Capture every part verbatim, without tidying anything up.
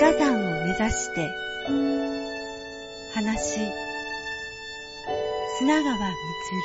火山を目指して話砂川みつる。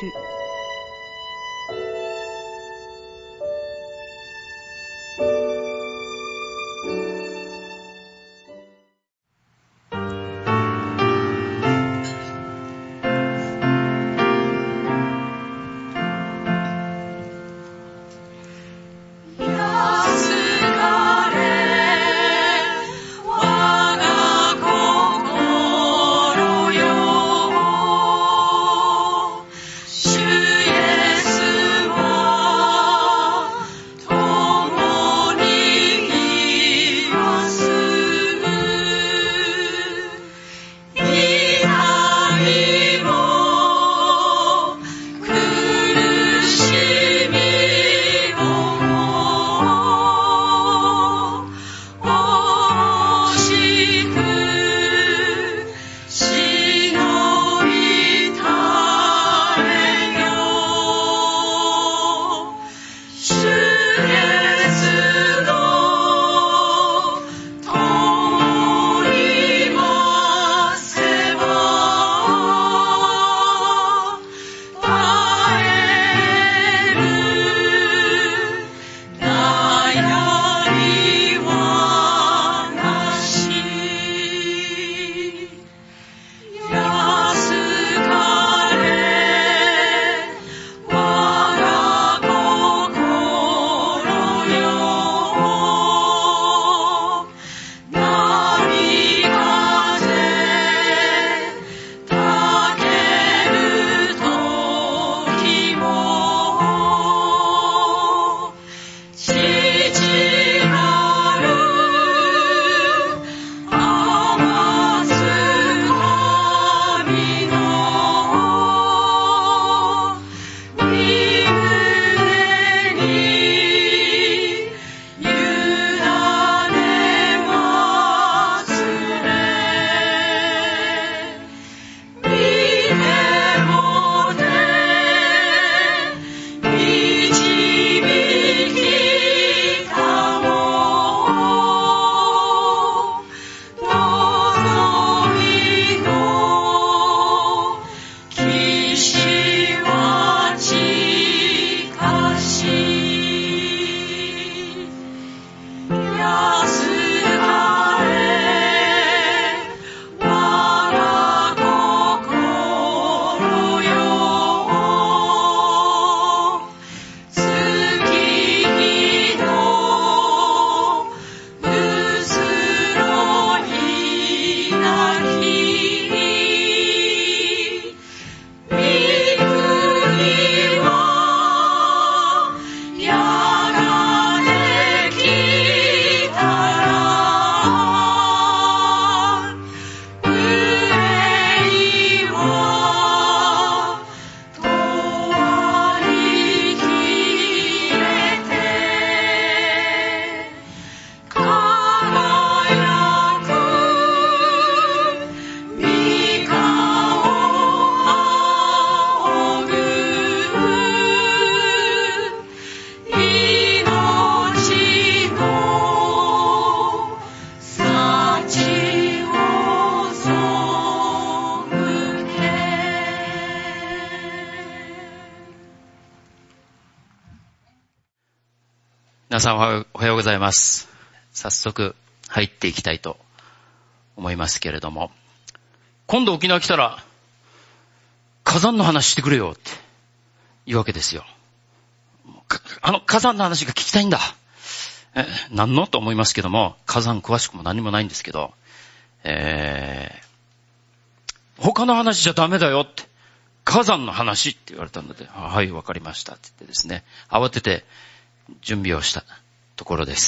皆さんおはようございます。早速入っていきたいと思いますけれども、今度沖縄来たら火山の話してくれよって言うわけですよ。あの火山の話が聞きたいんだ。え、何のと思いますけども、火山詳しくも何もないんですけど、えー、他の話じゃダメだよって、火山の話って言われたので、はい、わかりましたって言ってですね、慌てて準備をしたところです。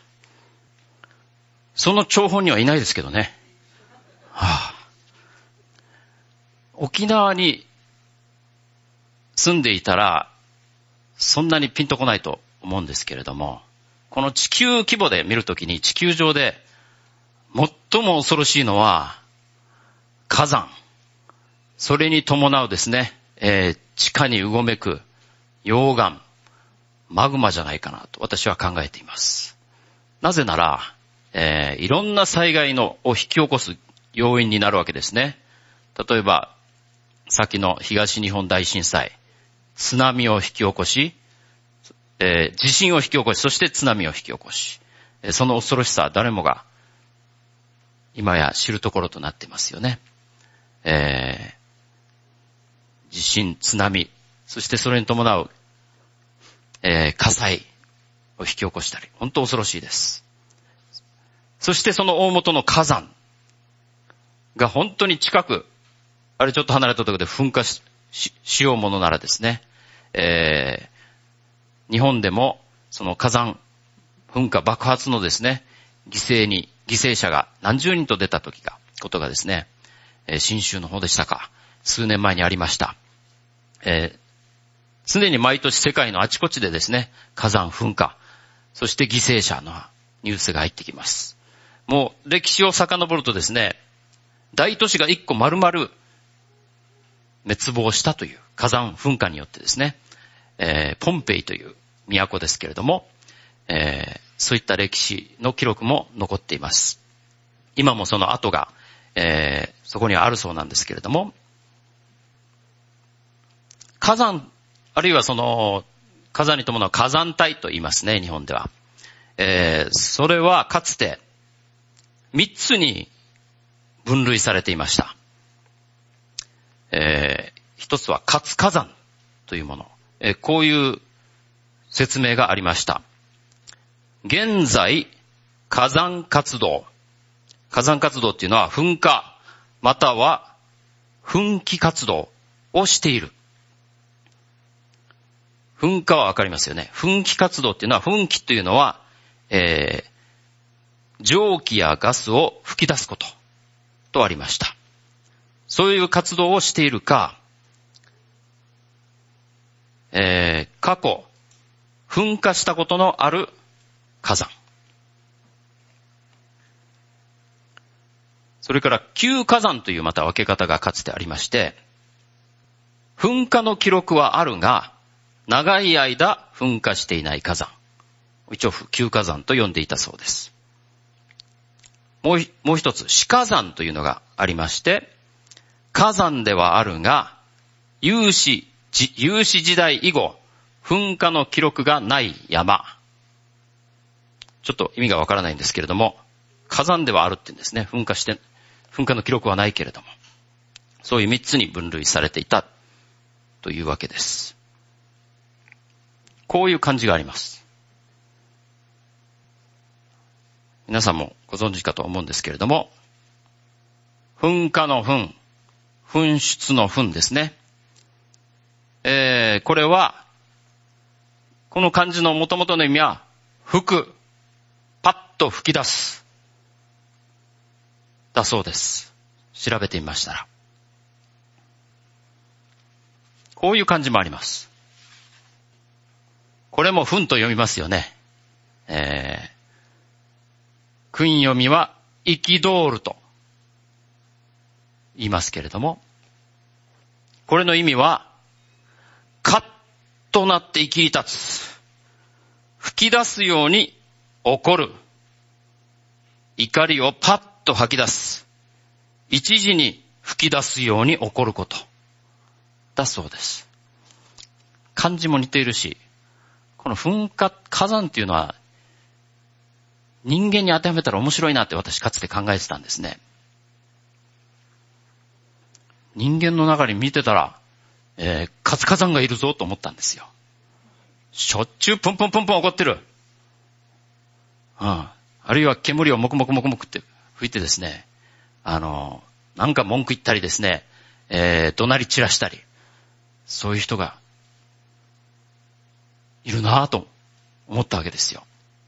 その張本にはいないですけどね。はあ、沖縄に住んでいたらそんなにピンとこないと思うんですけれども、この地球規模で見るときに地球上で最も恐ろしいのは火山、それに伴うですね、えー、地下にうごめく溶岩、マグマじゃないかなと私は考えています。なぜならえー、いろんな災害のを引き起こす要因になるわけですね。例えば、先の東日本大震災、津波を引き起こし、えー、地震を引き起こし、そして津波を引き起こし、えー、その恐ろしさは誰もが今や知るところとなっていますよね。えー、地震、津波、そしてそれに伴う、えー、火災を引き起こしたり、本当恐ろしいです。そしてその大元の火山が本当に近く、あれちょっと離れたところで噴火 し, し, しようものならですね、えー、日本でもその火山噴火爆発のですね、犠牲に、犠牲者が何十人と出た時が、ことがですね、えー、新州の方でしたか、数年前にありました。えー、常に毎年世界のあちこちでですね、火山噴火、そして犠牲者のニュースが入ってきます。もう歴史を遡るとですね、大都市が一個丸々滅亡したという火山噴火によってですね、えー、ポンペイという都ですけれども、えー、そういった歴史の記録も残っています。今もその跡が、えー、そこにはあるそうなんですけれども、火山、あるいはその火山に伴う火山帯と言いますね、日本では。えー、それはかつて三つに分類されていました。えー、一つは活火山というもの、えー、こういう説明がありました。現在火山活動、火山活動っていうのは噴火または噴気活動をしている。噴火はわかりますよね。噴気活動っていうのは、噴気というのは、えー、蒸気やガスを吹き出すこととありました。そういう活動をしているか、えー、過去、噴火したことのある火山。それから、旧火山というまた分け方がかつてありまして、噴火の記録はあるが、長い間噴火していない火山。一応、旧火山と呼んでいたそうです。もう、もう一つ、死火山というのがありまして、火山ではあるが、有史、有史時代以後、噴火の記録がない山。ちょっと意味がわからないんですけれども、火山ではあるって言うんですね。噴火して、噴火の記録はないけれども。そういう三つに分類されていたというわけです。こういう漢字があります。皆さんもご存知かと思うんですけれども、噴火の噴、噴出の噴ですね。えー、これは、この漢字の元々の意味は、吹く、パッと吹き出す、だそうです。調べてみましたら。こういう漢字もあります。これも噴と読みますよね。えー、訓読みは、憤ると言いますけれども、これの意味は、カッとなって生き立つ。吹き出すように怒る。怒りをパッと吐き出す。一時に吹き出すように怒ること。だそうです。漢字も似ているし、この噴火、火山っていうのは、人間に当てはめたら面白いなって私かつて考えてたんですね。人間の中に見てたら、えー、活火山がいるぞと思ったんですよ。しょっちゅうプンプンプンプン怒ってる。うん。あるいは煙をもくもくもくもくって吹いてですね、あの、なんか文句言ったりですね、えー、怒鳴り散らしたり、そういう人がいるなぁと思ったわけですよ。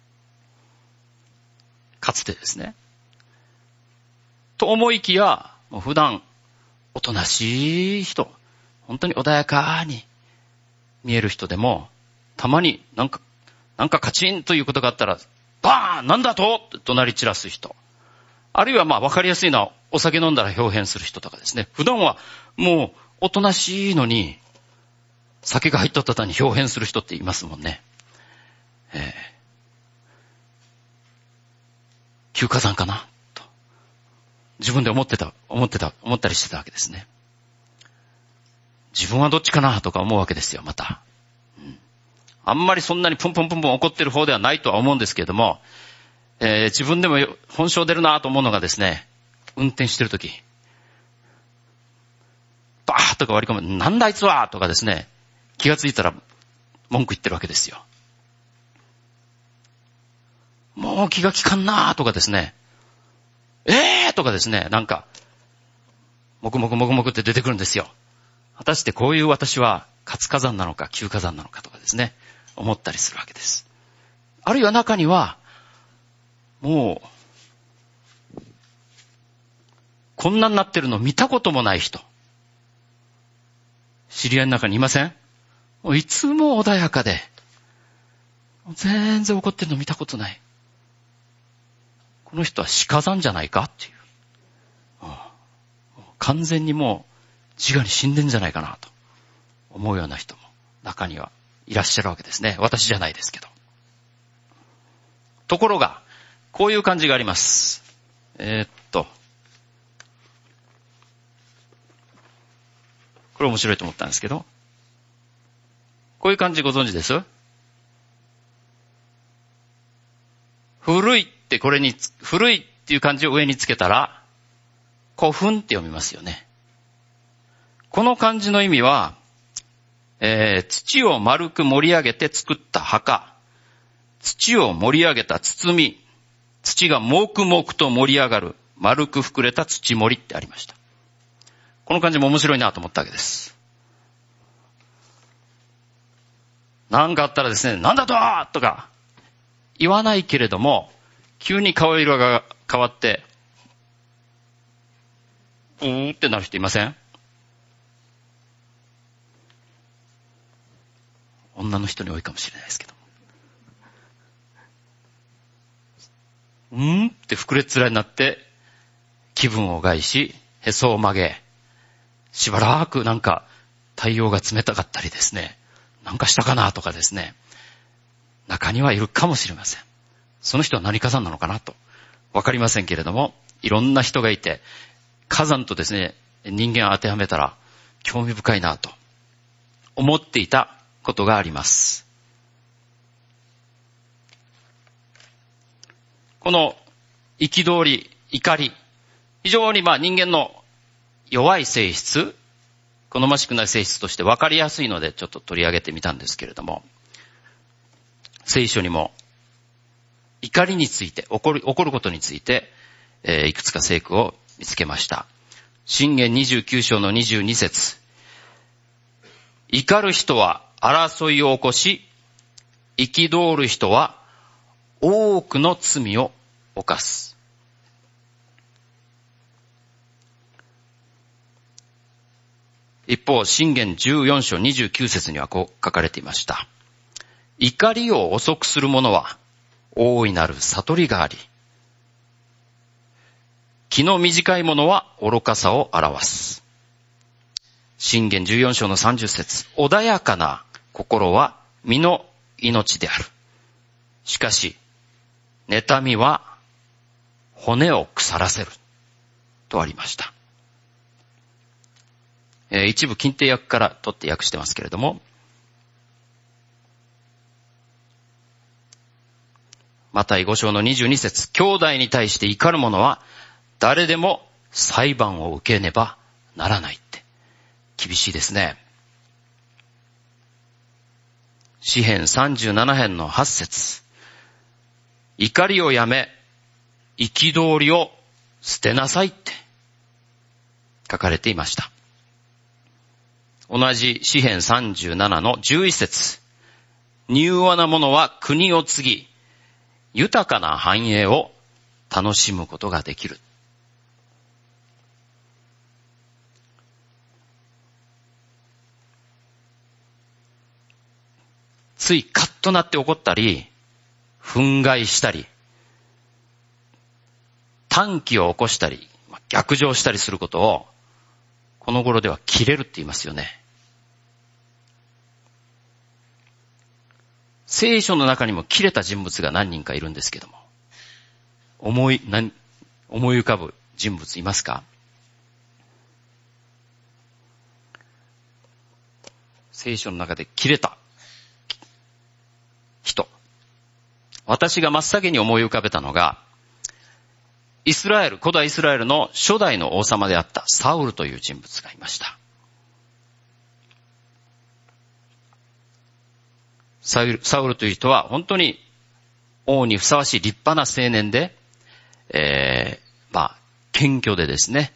かつてですね。と思いきや、もう普段おとなしい人、本当に穏やかに見える人でも、たまになんか、なんかカチンということがあったら、バーンなんだとって怒鳴り散らす人。あるいはまあわかりやすいのは、お酒飲んだら表変する人とかですね。普段はもうおとなしいのに、酒が入った途端に表変する人っていますもんね。えー、 旧火山かなと、自分で思ってた、思ってた、思ったりしてたわけですね。自分はどっちかなとか思うわけですよ、また。うん、あんまりそんなにプンプンプンプン怒ってる方ではないとは思うんですけれども、えー、自分でも本性出るなと思うのがですね、運転してるとき、バーッとか割り込む、なんだあいつはとかですね、気がついたら文句言ってるわけですよ。もう気が利かんなとかですね、えーとかですね、なんか、もくもくもくもくって出てくるんですよ。果たしてこういう私は活火山なのか旧火山なのかとかですね、思ったりするわけです。あるいは中には、もう、こんなになってるの見たこともない人。知り合いの中にいません？もういつも穏やかで、全然怒ってるの見たことない。この人は死火山じゃないかっていう。完全にもう自我に死んでんじゃないかなと思うような人も中にはいらっしゃるわけですね。私じゃないですけど。ところが、こういう感じがあります。えー、っと、これ面白いと思ったんですけど、こういう感じご存知です？古いってこれに、古いっていう漢字を上につけたら、古墳って読みますよね。この漢字の意味は、えー、土を丸く盛り上げて作った墓、土を盛り上げた包み、土が黙々と盛り上がる丸く膨れた土盛りってありました。この漢字も面白いなと思ったわけです。なんかあったらですね、なんだととか言わないけれども、急に顔色が変わって、うーってなる人いません？女の人に多いかもしれないですけど。うーんって膨れっ面になって、気分を害し、へそを曲げ、しばらくなんか対応が冷たかったりですね、なんかしたかなとかですね、中にはいるかもしれません。その人は何火山なのかなとわかりませんけれども、いろんな人がいて、火山とですね、人間を当てはめたら興味深いなと思っていたことがあります。この憤り、怒り、非常にまあ人間の弱い性質、好ましくない性質として分かりやすいのでちょっと取り上げてみたんですけれども、聖書にも怒りについて、怒る、怒ることについて、えー、いくつか聖句を見つけました。箴言にじゅうきゅう章のにじゅうに節。怒る人は争いを起こし、憤る人は多くの罪を犯す。一方、箴言じゅうよん章にじゅうきゅう節にはこう書かれていました。怒りを遅くする者は大いなる悟りがあり、気の短い者は愚かさを表す。箴言じゅうよん章のさんじゅう節。穏やかな心は身の命である。しかし、妬みは骨を腐らせる。とありました。えー、一部近定訳から取って訳してますけれども、マタイご章のにじゅうに節。兄弟に対して怒る者は誰でも裁判を受けねばならないって。厳しいですね。詩編さんじゅうなな編のはち節。怒りをやめ、憤りを捨てなさいって書かれていました。同じ詩編さんじゅうななのじゅういち節。柔和な者は国を継ぎ、豊かな繁栄を楽しむことができる。ついカッとなって怒ったり、憤慨したり、短気を起こしたり、逆上したりすることを、この頃では切れるって言いますよね。聖書の中にも切れた人物が何人かいるんですけども、 思い、何、思い浮かぶ人物いますか？聖書の中で切れた人。私が真っ先に思い浮かべたのが、イスラエル、古代イスラエルの初代の王様であったサウルという人物がいました。サウル、サウルという人は本当に王にふさわしい立派な青年で、えー、まあ、謙虚でですね、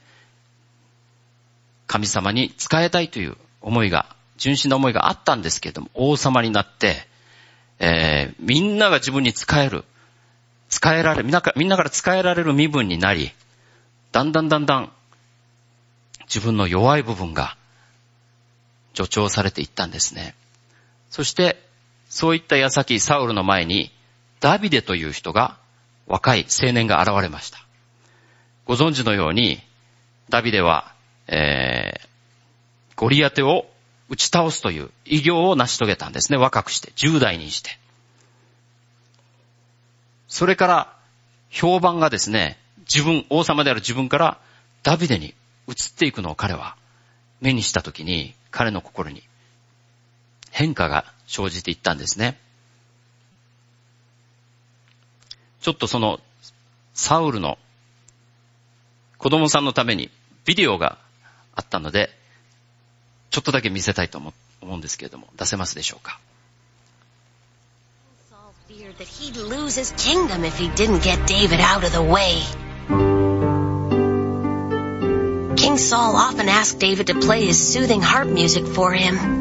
神様に仕えたいという思いが、純真な思いがあったんですけれども、王様になって、えー、みんなが自分に仕える、仕えられる、みんなから、みんなから仕えられる身分になり、だんだんだんだん自分の弱い部分が助長されていったんですね。そして、そういった矢先、サウルの前に、ダビデという人が、若い青年が現れました。ご存知のように、ダビデは、えー、ゴリアテを打ち倒すという偉業を成し遂げたんですね。若くして、じゅう代にして。それから、評判がですね、自分、王様である自分からダビデに移っていくのを彼は目にしたときに、彼の心に変化が生じていったんですね。ちょっとその、サウルの子供さんのためにビデオがあったので、ちょっとだけ見せたいと思うんですけれども、出せますでしょうか。 Saul feared that he'd lose his kingdom if he didn't get David out of the way. King Saul often asked David to play his soothing harp music for him.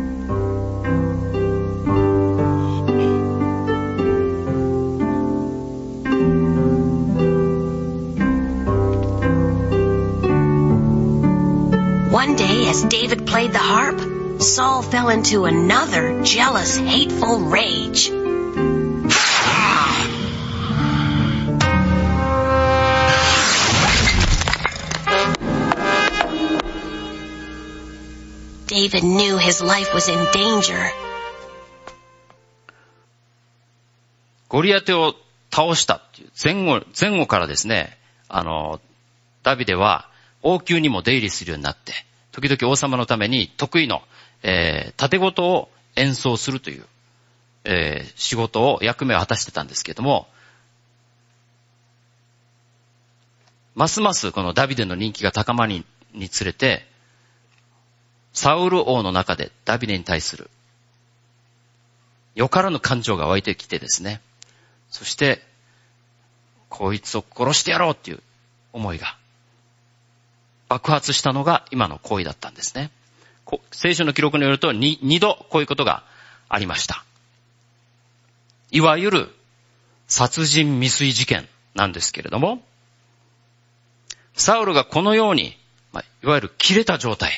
One day, as David played the harp, Saul fell into another jealous, hateful rage. David knew his life was in danger. ゴリアテを倒したっていう前後、前後からですね、あの、ダビデは王宮にも出入りするようになって、時々王様のために得意の、えー、盾事を演奏するという、えー、仕事を、役目を果たしてたんですけれども、ますますこのダビデの人気が高まりにつれて、サウル王の中でダビデに対するよからぬ感情が湧いてきてですね、そして、こいつを殺してやろうっていう思いが爆発したのが今の行為だったんですね。聖書の記録によるとに二度こういうことがありました。いわゆる殺人未遂事件なんですけれども、サウルがこのように、まあ、いわゆる切れた状態、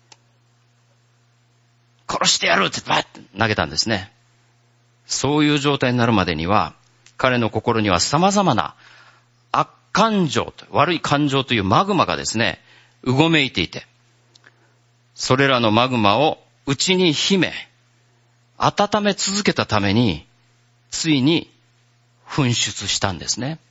殺してやるってバッて投げたんですね。そういう状態になるまでには、彼の心には様々な悪感情と、悪い感情というマグマがですね、うごめいていて、それらのマグマを内に秘め、温め続けたために、ついに噴出したんですね。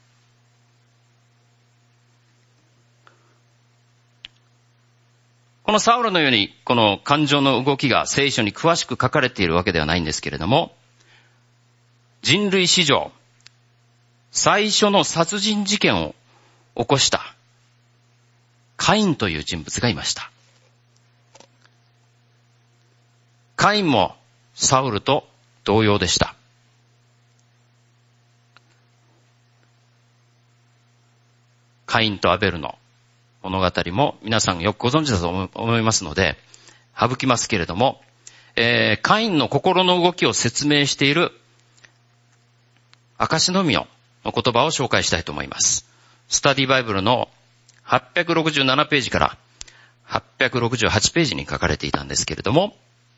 このサウルのように、この感情の動きが聖書に詳しく書かれているわけではないんですけれども、人類史上、最初の殺人事件を起こしたカインという人物がいました。カインもサウルと同様でした。カインとアベルの物語も皆さんよくご存知だと思いますので、省きますけれども、えー、カインの心の動きを説明している証の実の言葉を紹介したいと思います。スタディバイブルのはっぴゃくろくじゅうななページからはっぴゃくろくじゅうはちページに書かれていたんですけれども、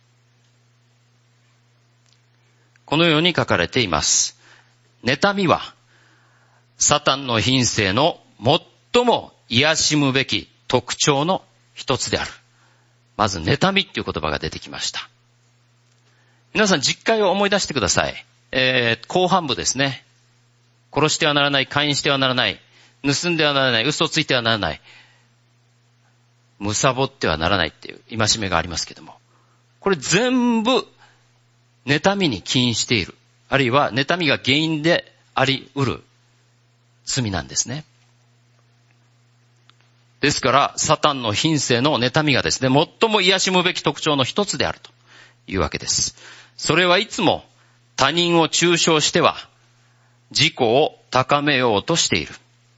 このように書かれています。妬みはサタンの品性の最も癒しむべき特徴の一つである。まず妬みっていう言葉が出てきました。皆さん実会を思い出してください。えー、後半部ですね。 殺してはならない、姦淫してはならない、盗んではならない、嘘をついてはならない、貪ってはならないっていう戒めがありますけども、これ全部妬みに起因している、あるいは妬みが原因であり得る罪なんですね。ですからサタンの品性の妬みがですね、最も癒しむべき特徴の一つであるというわけです。それはいつも他人を中傷しては自己を高めようとしている。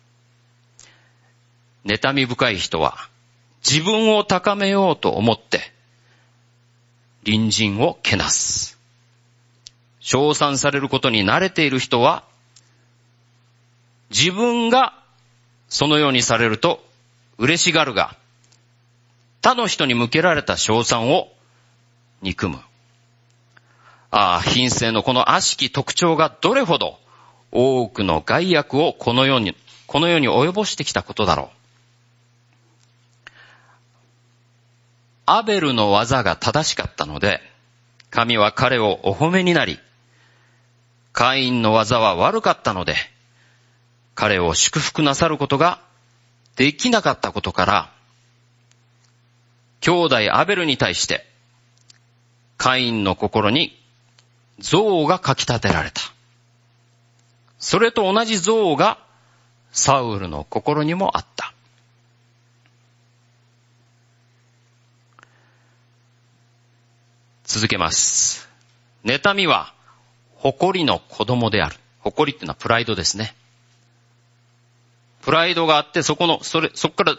妬み深い人は自分を高めようと思って隣人をけなす。称賛されることに慣れている人は自分がそのようにされると嬉しがるが、他の人に向けられた称賛を憎む。ああ、品性のこの悪しき特徴がどれほど多くの害悪をこの世に、この世に及ぼしてきたことだろう。アベルの技が正しかったので、神は彼をお褒めになり、カインの技は悪かったので、彼を祝福なさることができなかったことから、兄弟アベルに対して、カインの心に憎悪がかき立てられた。それと同じ憎悪がサウルの心にもあった。続けます。妬みは誇りの子供である。誇りっていうのはプライドですね。プライドがあって、そこの、それ、そこから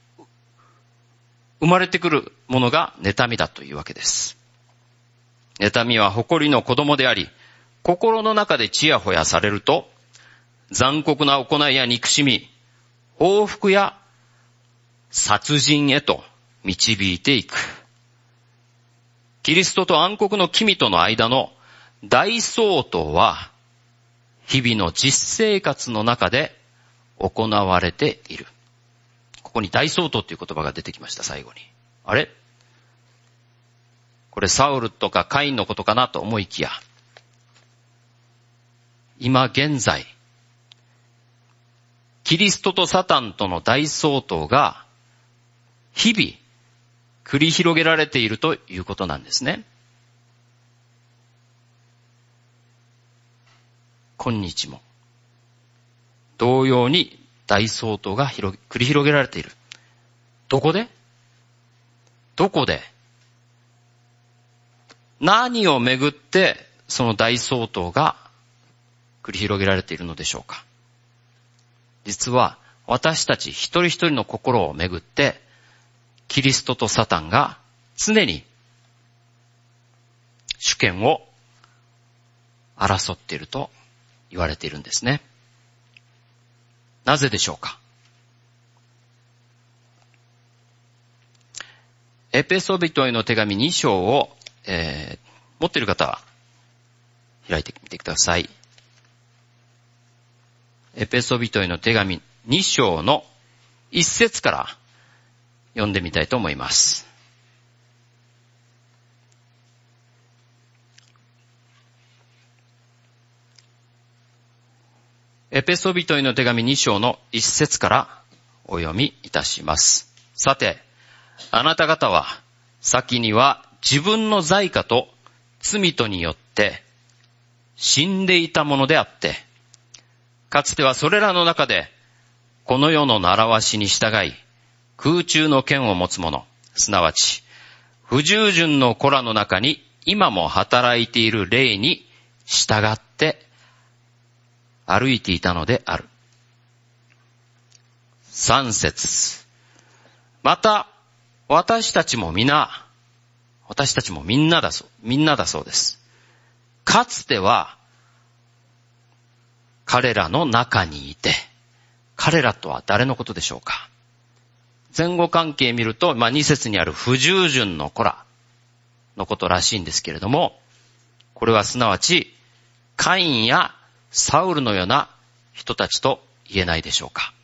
生まれてくるものが妬みだというわけです。妬みは誇りの子供であり、心の中でちやほやされると、残酷な行いや憎しみ、報復や殺人へと導いていく。キリストと暗黒の君との間の大相当は、日々の実生活の中で行われている。ここに大相当という言葉が出てきました、最後に。あれ？これサウルとかカインのことかなと思いきや、今現在、キリストとサタンとの大相当が日々繰り広げられているということなんですね。今日も同様に大相当が繰り広げられている。どこで？どこで？何をめぐってその大相当が繰り広げられているのでしょうか。実は私たち一人一人の心をめぐってキリストとサタンが常に主権を争っていると言われているんですね。なぜでしょうか。エペソビトへの手紙に章を、えー、持っている方は開いてみてください。エペソビトへの手紙に章の一節から読んでみたいと思います。エペソビトへの手紙に章の一節からお読みいたします。さて、あなた方は先には自分の罪過と罪とによって死んでいたものであって、かつてはそれらの中でこの世の習わしに従い空中の剣を持つ者、すなわち不従順の子らの中に今も働いている霊に従って歩いていたのである。三節。また私たちも皆、私たちもみんなだそう、みんなだそうです。かつては彼らの中にいて、彼らとは誰のことでしょうか。前後関係見ると、まあ、二節にある不従順の子らのことらしいんですけれども、これはすなわちカインやサウルのような人たちと言えないでしょうか。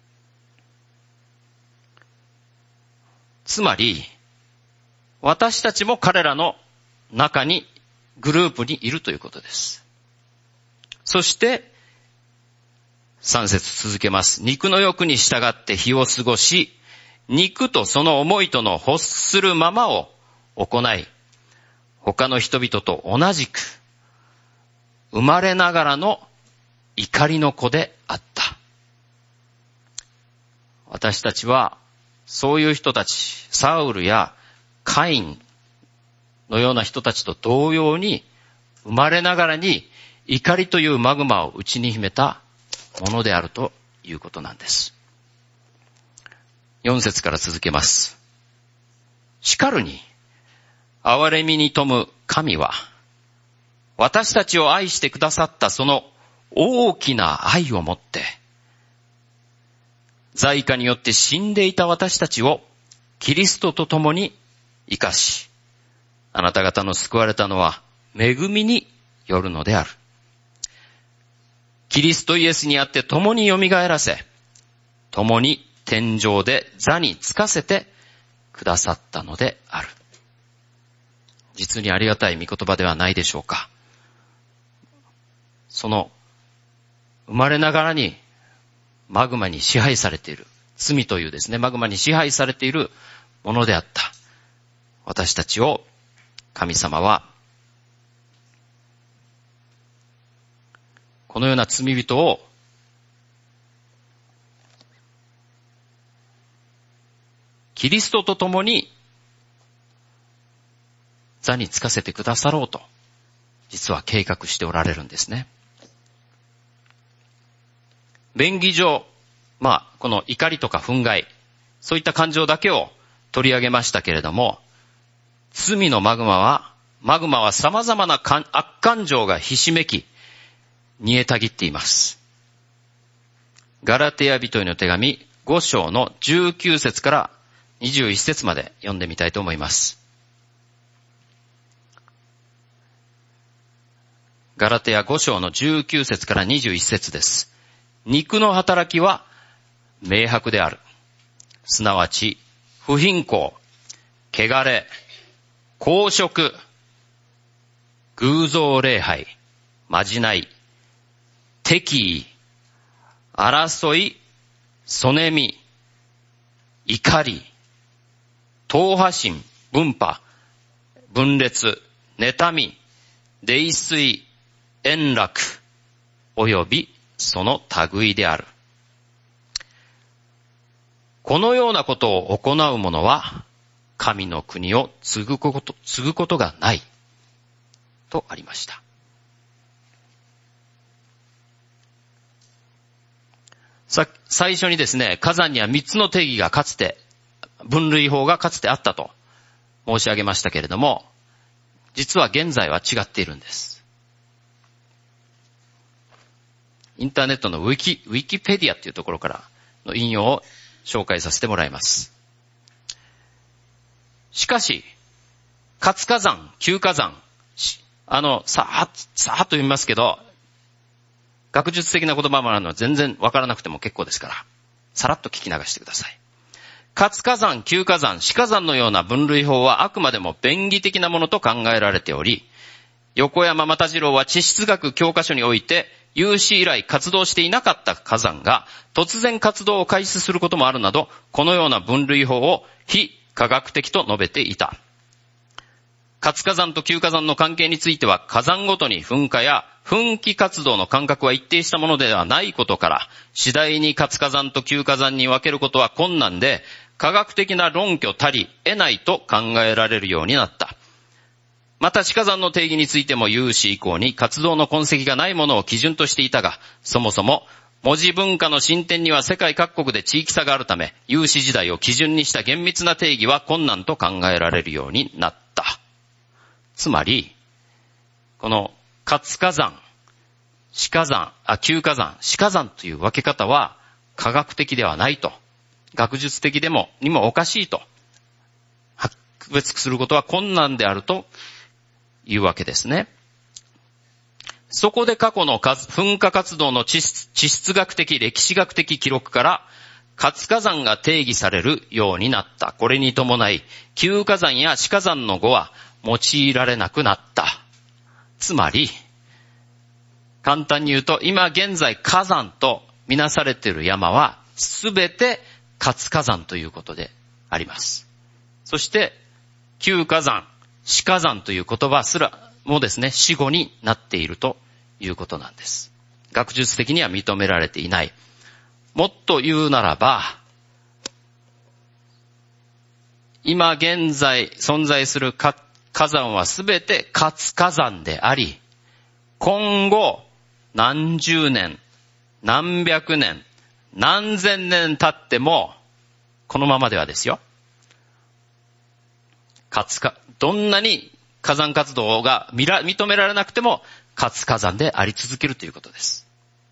つまり、私たちも彼らの中に、グループにいるということです。そして、 さん節続けます。肉の欲に従って日を過ごし、肉とその思いとの欲するままを行い、他の人々と同じく、生まれながらの怒りの子であった。私たちは、そういう人たち、サウルやカインのような人たちと同様に、生まれながらに怒りというマグマを内に秘めたものであるということなんです。よん節から続けます。しかるに、憐れみに富む神は、私たちを愛してくださったその大きな愛をもって、罪過によって死んでいた私たちをキリストと共に生かし、あなた方の救われたのは恵みによるのである。キリストイエスにあって共に蘇らせ、共に天上で座につかせてくださったのである。実にありがたい御言葉ではないでしょうか。その生まれながらにマグマに支配されている、罪というですね、マグマに支配されているものであった私たちを神様はこのような罪人をキリストと共に座につかせてくださろうと実は計画しておられるんですね。便宜上、まあこの怒りとか憤慨、そういった感情だけを取り上げましたけれども、罪のマグマはマグマは様々な悪感情がひしめき煮えたぎっています。ガラテヤ人への手紙ご章のじゅうきゅう節からにじゅういち節まで読んでみたいと思います。ガラテヤご章のじゅうきゅう節からにじゅういち節です。肉の働きは明白である。すなわち不貧困、汚れ、公職、偶像礼拝、まじない、敵意、争い、そねみ、怒り、党派心、分派、分裂、妬み、泥酔、円楽、およびその類である。このようなことを行う者は、神の国を継ぐこと、継ぐことがない。とありました。さ、最初にですね、火山には三つの定義がかつて、分類法がかつてあったと申し上げましたけれども、実は現在は違っているんです。インターネットのウィキ、ウィキペディアっていうところからの引用を紹介させてもらいます。しかし、活火山、休火山、あの、さーっ、さーっと読みますけど、学術的な言葉もあるのは全然わからなくても結構ですから、さらっと聞き流してください。活火山、休火山、死火山のような分類法はあくまでも便宜的なものと考えられており、横山又次郎は地質学教科書において、有史以来活動していなかった火山が突然活動を開始することもあるなど、このような分類法を非科学的と述べていた。活火山と休火山の関係については、火山ごとに噴火や噴気活動の間隔は一定したものではないことから、次第に活火山と休火山に分けることは困難で、科学的な論拠たり得ないと考えられるようになった。また死火山の定義についても有史以降に活動の痕跡がないものを基準としていたが、そもそも文字文化の進展には世界各国で地域差があるため、有史時代を基準にした厳密な定義は困難と考えられるようになった。つまり、この活火山、死火山、あ、休火山、死火山という分け方は科学的ではないと、学術的でもにもおかしいと、区別することは困難であるというわけですね。そこで過去の噴火活動の地質、地質学的、歴史学的記録から活火山が定義されるようになった。これに伴い、休火山や死火山の語は用いられなくなった。つまり、簡単に言うと、今現在火山とみなされている山はすべて活火山ということであります。そして旧火山、死火山という言葉すらもですね、死語になっているということなんです。学術的には認められていない。もっと言うならば、今現在存在する火山はすべて活火山であり、今後何十年、何百年、何千年経ってもこのままではですよ。活火、どんなに火山活動が認められなくても活火山であり続けるということです。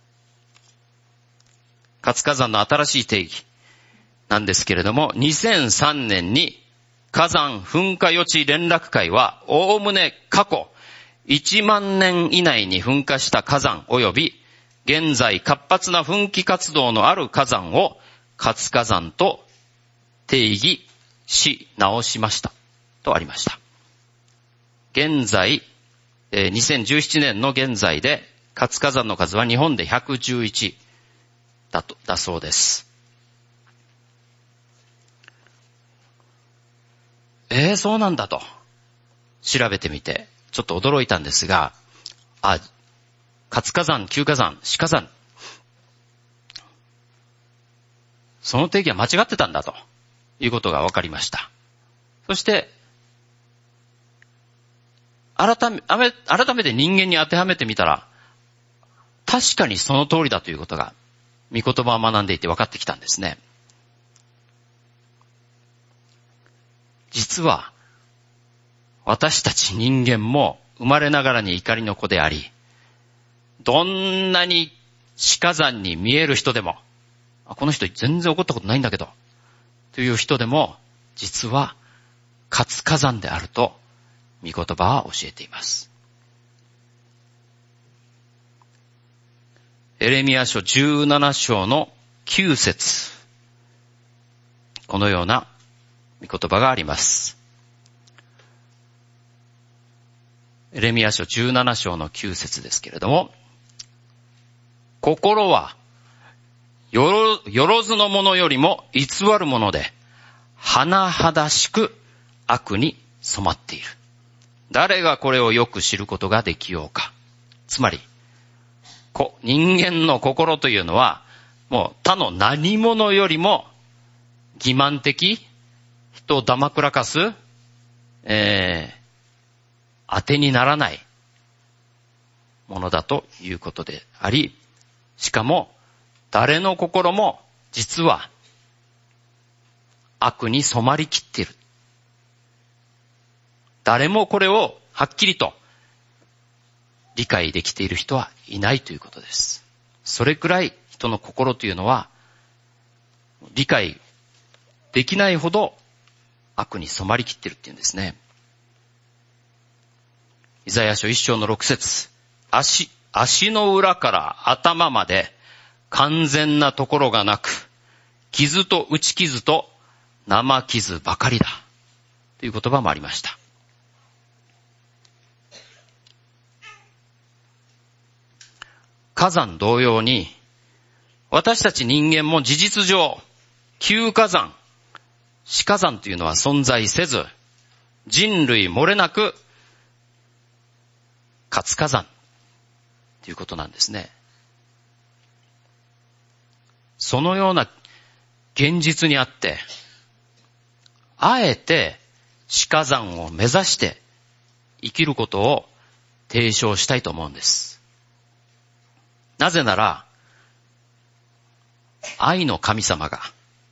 活火山の新しい定義なんですけれども、にせんさんねんに火山噴火予知連絡会はおおむね過去いちまんねん以内に噴火した火山及び現在活発な噴気活動のある火山を活火山と定義し直しましたとありました。現在、にせんじゅうななねんの現在で活火山の数は日本でひゃくじゅういちだと、だそうです。えー、そうなんだと調べてみてちょっと驚いたんですが、あ、活火山、旧火山、死火山、その定義は間違ってたんだということが分かりました。そして改め、改めて人間に当てはめてみたら、確かにその通りだということが、御言葉を学んでいて分かってきたんですね。実は、私たち人間も生まれながらに怒りの子であり、どんなに死火山に見える人でも、この人全然怒ったことないんだけど、という人でも、実は活火山であると、御言葉は教えています。エレミヤ書じゅうなな章のきゅう節、このような御言葉があります。エレミヤ書じゅうなな章のきゅう節ですけれども、心はよろ、よろずのものよりも偽るもので、甚だしく悪に染まっている。誰がこれをよく知ることができようか。つまり、人間の心というのは、もう他の何者よりも欺瞞的、人をだまくらかす、えー、当てにならないものだということであり、しかも誰の心も実は悪に染まりきっている。誰もこれをはっきりと理解できている人はいないということです。それくらい人の心というのは理解できないほど悪に染まりきっているっていうんですね。イザヤ書一章の六節、足、足の裏から頭まで完全なところがなく、傷と打ち傷と生傷ばかりだという言葉もありました。火山同様に、私たち人間も事実上、旧火山、死火山というのは存在せず、人類漏れなく、活火山ということなんですね。そのような現実にあって、あえて死火山を目指して生きることを提唱したいと思うんです。なぜなら、愛の神様が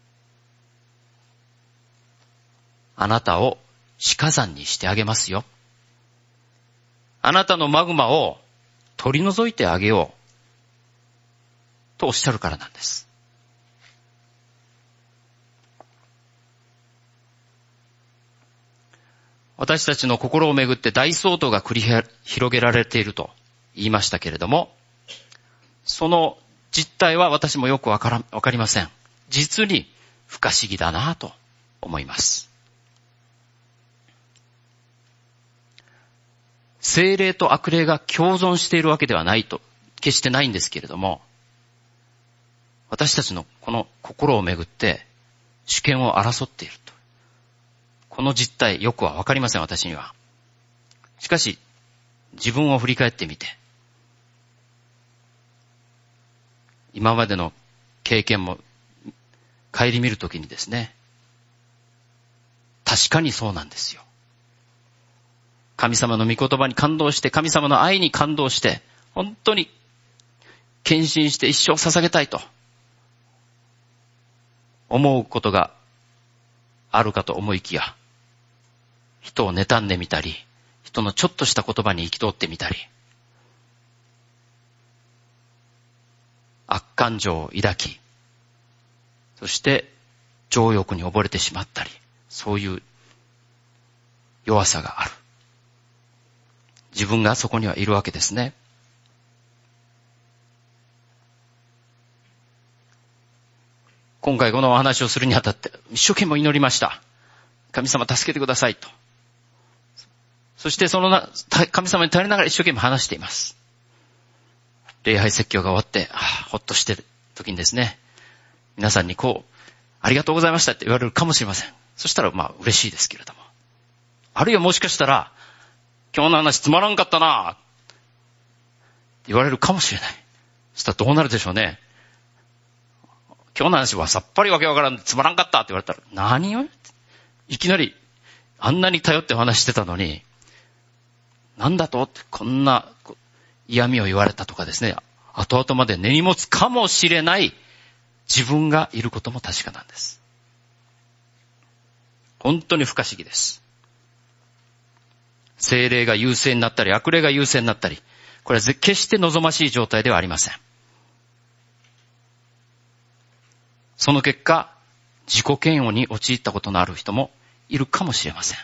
あなたを死火山にしてあげますよ。あなたのマグマを取り除いてあげようとおっしゃるからなんです。私たちの心をめぐって大騒動が繰り広げられていると言いましたけれども、その実態は私もよくわから、わかりません。実に不可思議だなと思います。聖霊と悪霊が共存しているわけではないと、決してないんですけれども、 私たちのこの心をめぐって主権を争っていると。この実態よくはわかりません、私には。しかし、自分を振り返ってみて、今までの経験も顧みるときにですね、確かにそうなんですよ。神様の御言葉に感動して、神様の愛に感動して、本当に献身して一生捧げたいと思うことがあるかと思いきや、人を妬んでみたり、人のちょっとした言葉に憤ってみたり、悪感情を抱き、そして情欲に溺れてしまったり、そういう弱さがある。自分がそこにはいるわけですね。今回このお話をするにあたって一生懸命祈りました。神様助けてくださいと。そしてそのな神様に頼りながら一生懸命話しています。礼拝説教が終わって、はあ、ほっとしてる時にですね、皆さんにこう、ありがとうございましたって言われるかもしれません。そしたらまあ嬉しいですけれども。あるいはもしかしたら、今日の話つまらんかったなって言われるかもしれない。そしたらどうなるでしょうね。今日の話はさっぱりわけわからん、つまらんかったって言われたら、何よいきなり、あんなに頼ってお話してたのに、なんだとってこんな嫌味を言われたとかですね、後々まで根に持つかもしれない自分がいることも確かなんです。本当に不可思議です。聖霊が優勢になったり、悪霊が優勢になったり、これは決して望ましい状態ではありません。その結果、自己嫌悪に陥ったことのある人もいるかもしれません。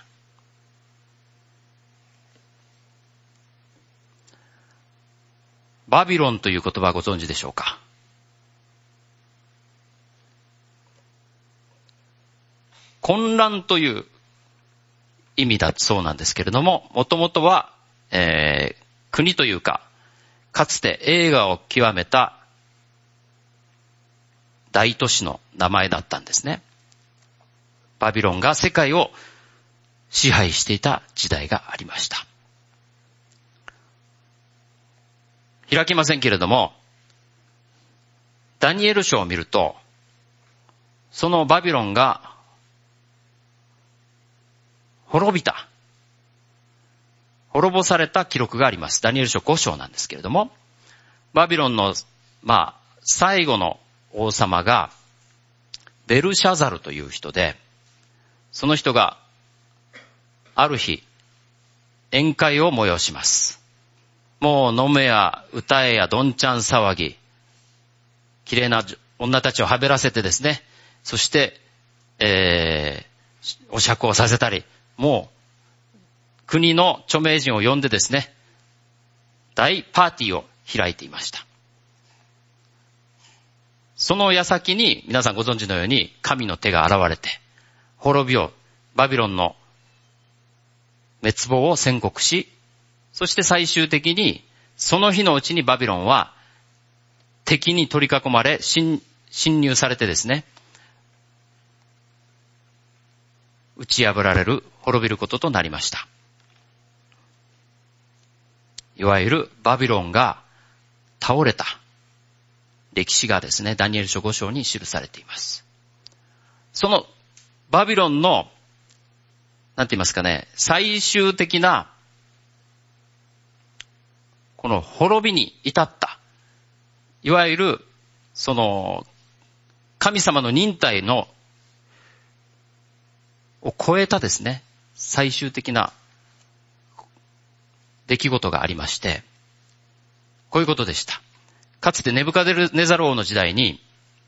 バビロンという言葉はご存知でしょうか？混乱という意味だそうなんですけれども、もともとは、えー、国というか、かつて栄華を極めた大都市の名前だったんですね。バビロンが世界を支配していた時代がありました。開きませんけれども、ダニエル書を見ると、そのバビロンが滅びた、滅ぼされた記録があります。ダニエル書ご章なんですけれども、バビロンの、まあ、最後の王様がベルシャザルという人で、その人がある日宴会を催します。もう飲めや歌えやどんちゃん騒ぎ、綺麗な女たちをはべらせてですね、そして、えー、お酌をさせたり、もう国の著名人を呼んでですね、大パーティーを開いていました。その矢先に皆さんご存知のように神の手が現れて、滅びを、バビロンの滅亡を宣告し、そして最終的にその日のうちにバビロンは敵に取り囲まれ侵入されてですね、打ち破られる、滅びることとなりました。いわゆるバビロンが倒れた歴史がですね、ダニエル書ご章に記されています。そのバビロンの、なんて言いますかね、最終的なこの滅びに至った、いわゆるその神様の忍耐のを超えたですね、最終的な出来事がありまして、こういうことでした。かつてネブカデネザル王の時代に、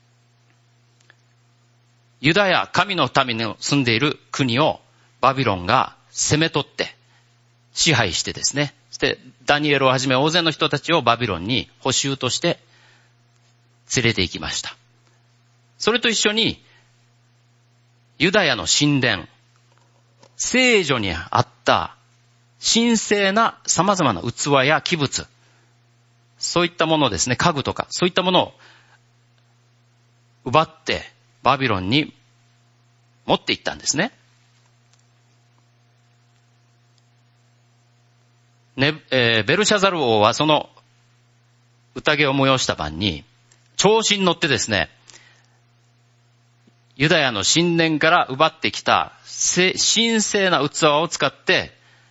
ユダヤ、神の民の住んでいる国をバビロンが攻め取って支配してですね、そしてダニエルをはじめ大勢の人たちをバビロンに捕囚として連れて行きました。それと一緒にユダヤの神殿、聖女にあった神聖な様々な器や器物、そういったものですね、家具とか、そういったものを奪ってバビロンに持って行ったんですね。ね、えー、ベルシャザル王はその宴を催した晩に調子に乗ってですね、ユダヤの神殿から奪ってきた神聖な器を使って、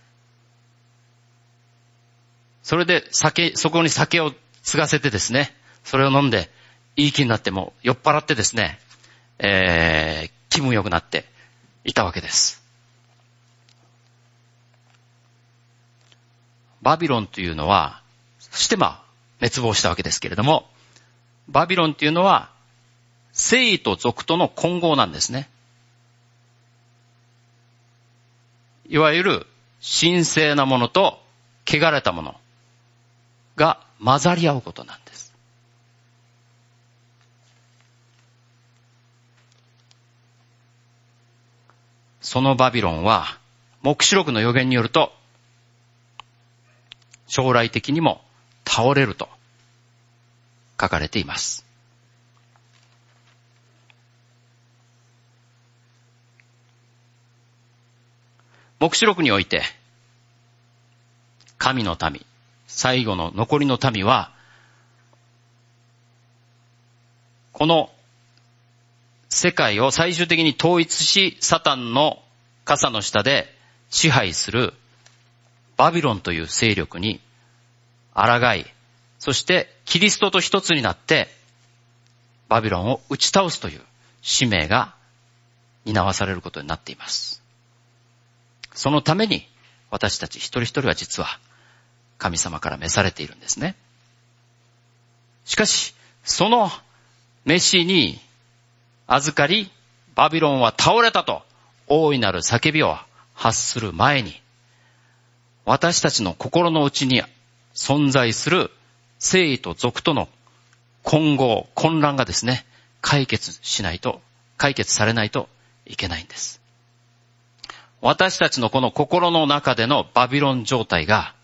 それで酒、そこに酒を継がせてですね、それを飲んでいい気になっても酔っ払ってですね、えー、気分良くなっていたわけです。バビロンというのは、そしてまあ滅亡したわけですけれども、バビロンというのは聖と俗との混合なんですね。いわゆる神聖なものと汚れたものが混ざり合うことなんです。そのバビロンは黙示録の予言によると将来的にも倒れると書かれています。黙示録において神の民、最後の残りの民はこの世界を最終的に統一し、サタンの傘の下で支配するバビロンという勢力に抗い、そしてキリストと一つになってバビロンを打ち倒すという使命が担わされることになっています。そのために私たち一人一人は実は神様から召されているんですね。しかし、その召しに預かり、バビロンは倒れたと大いなる叫びを発する前に、私たちの心の内に存在する聖と俗との混合、混乱がですね、解決しないと、解決されないといけないんです。私たちのこの心の中でのバビロン状態が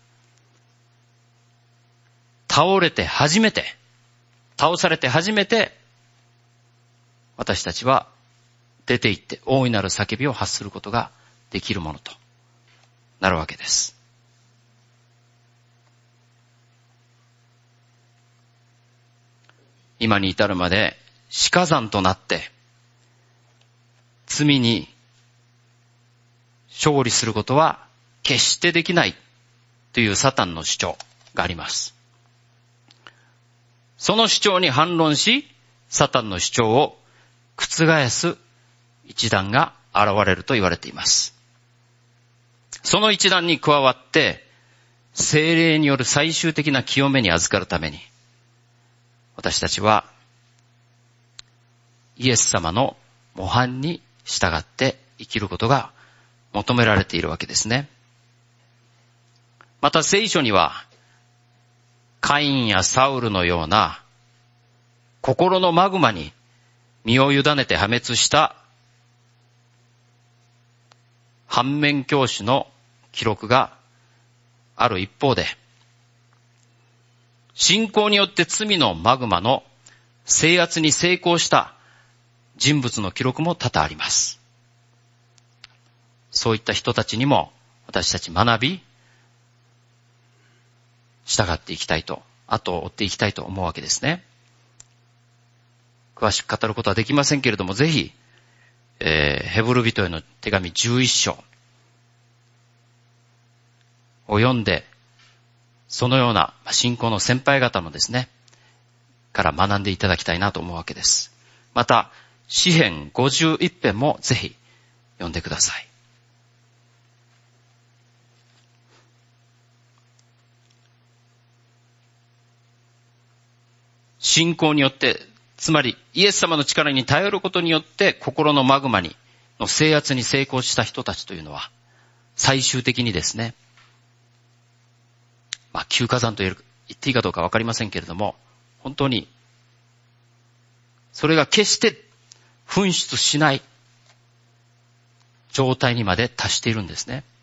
倒れて初めて、倒されて初めて私たちは出て行って大いなる叫びを発することができるものとなるわけです。今に至るまで死火山となって罪に勝利することは決してできないというサタンの主張があります。その主張に反論し、サタンの主張を覆す一団が現れると言われています。その一団に加わって、聖霊による最終的な清めに預かるために、私たちはイエス様の模範に従って生きることが求められているわけですね。また聖書には、カインやサウルのような心のマグマに身を委ねて破滅した反面教師の記録がある一方で、信仰によって罪のマグマの制圧に成功した人物の記録も多々あります。そういった人たちにも私たち学び、従っていきたいと、後を追っていきたいと思うわけですね。詳しく語ることはできませんけれども、ぜひ、えー、ヘブル人への手紙じゅういっ章を読んで、そのような信仰の先輩方のですね、から学んでいただきたいなと思うわけです。また、詩編ごじゅういち編もぜひ読んでください。信仰によって、つまりイエス様の力に頼ることによって心のマグマにの制圧に成功した人たちというのは最終的にですね、まあ休火山と言っていいかどうかわかりませんけれども、本当にそれが決して噴出しない状態にまで達しているんですね。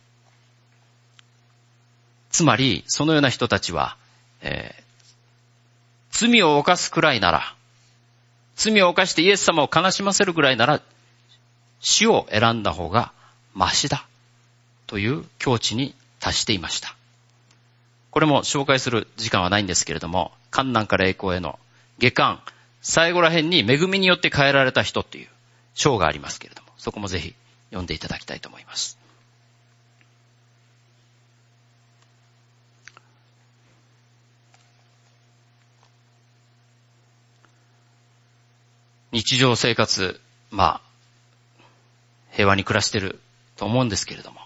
つまりそのような人たちは、えー罪を犯すくらいなら、 罪を犯してイエス様を悲しませるぐらいなら、死を選んだ方がマシだという境地に達していました。これも紹介する時間はないんですけれども、患難から栄光への下巻、最後ら辺に恵みによって変えられた人という章がありますけれども、そこもぜひ読んでいただきたいと思います。日常生活、まあ、平和に暮らしていると思うんですけれども、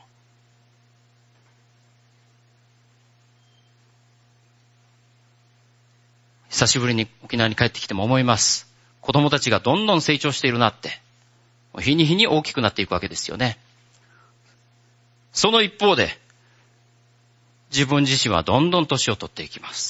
久しぶりに沖縄に帰ってきても思います。子供たちがどんどん成長しているなって、日に日に大きくなっていくわけですよね。その一方で、自分自身はどんどん年を取っていきます。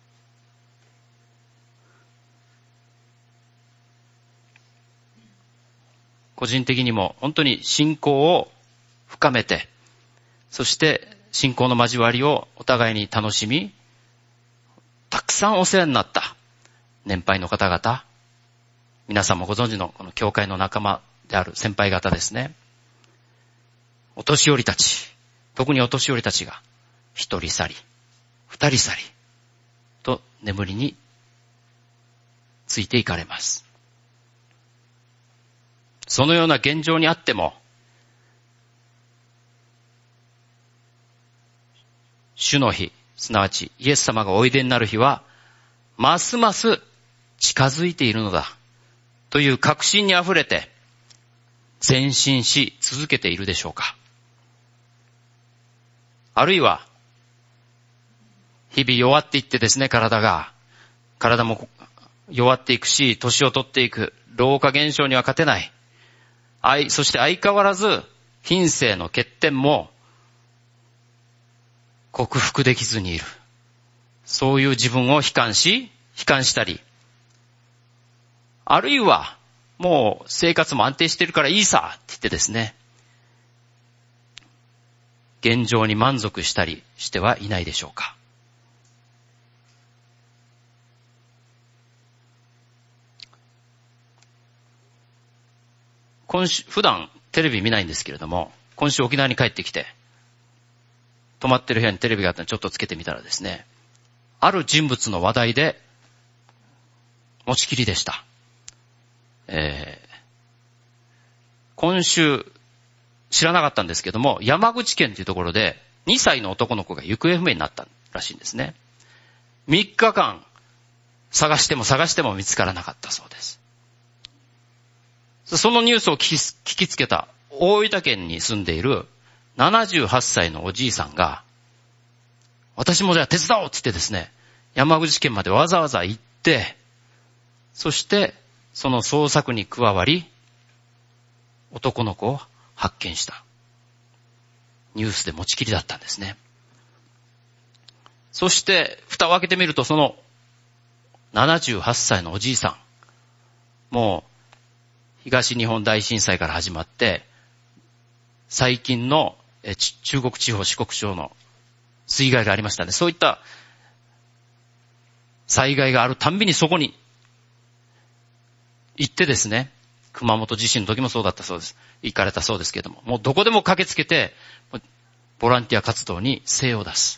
個人的にも本当に信仰を深めて、そして信仰の交わりをお互いに楽しみ、たくさんお世話になった年配の方々、皆さんもご存知のこの教会の仲間である先輩方ですね。お年寄りたち、特にお年寄りたちが一人去り、二人去りと眠りについていかれます。そのような現状にあっても、主の日、すなわちイエス様がおいでになる日は、ますます近づいているのだという確信にあふれて前進し続けているでしょうか。あるいは日々弱っていってですね、体が体も弱っていくし、年を取っていく、老化現象には勝てない、そして相変わらず品性の欠点も克服できずにいる。そういう自分を悲観し、悲観したり、あるいはもう生活も安定しているからいいさって言ってですね、現状に満足したりしてはいないでしょうか。今週、普段テレビ見ないんですけれども、今週沖縄に帰ってきて、泊まってる部屋にテレビがあったのでちょっとつけてみたらですね、ある人物の話題で持ちきりでした。えー、今週知らなかったんですけども、山口県というところでにさいの男の子が行方不明になったらしいんですね。みっかかん探しても探しても見つからなかったそうです。そのニュースを聞き、聞きつけた大分県に住んでいるななじゅうはっさいのおじいさんが、私もじゃあ手伝おうって言ってですね、山口県までわざわざ行って、そしてその捜索に加わり、男の子を発見した。ニュースで持ちきりだったんですね。そして蓋を開けてみると、そのななじゅうはっさいのおじいさん、もう東日本大震災から始まって、最近の中国地方四国地方の水害がありましたね。そういった災害があるたんびにそこに行ってですね、熊本地震の時もそうだったそうです。行かれたそうですけれども、もうどこでも駆けつけて、ボランティア活動に精を出す。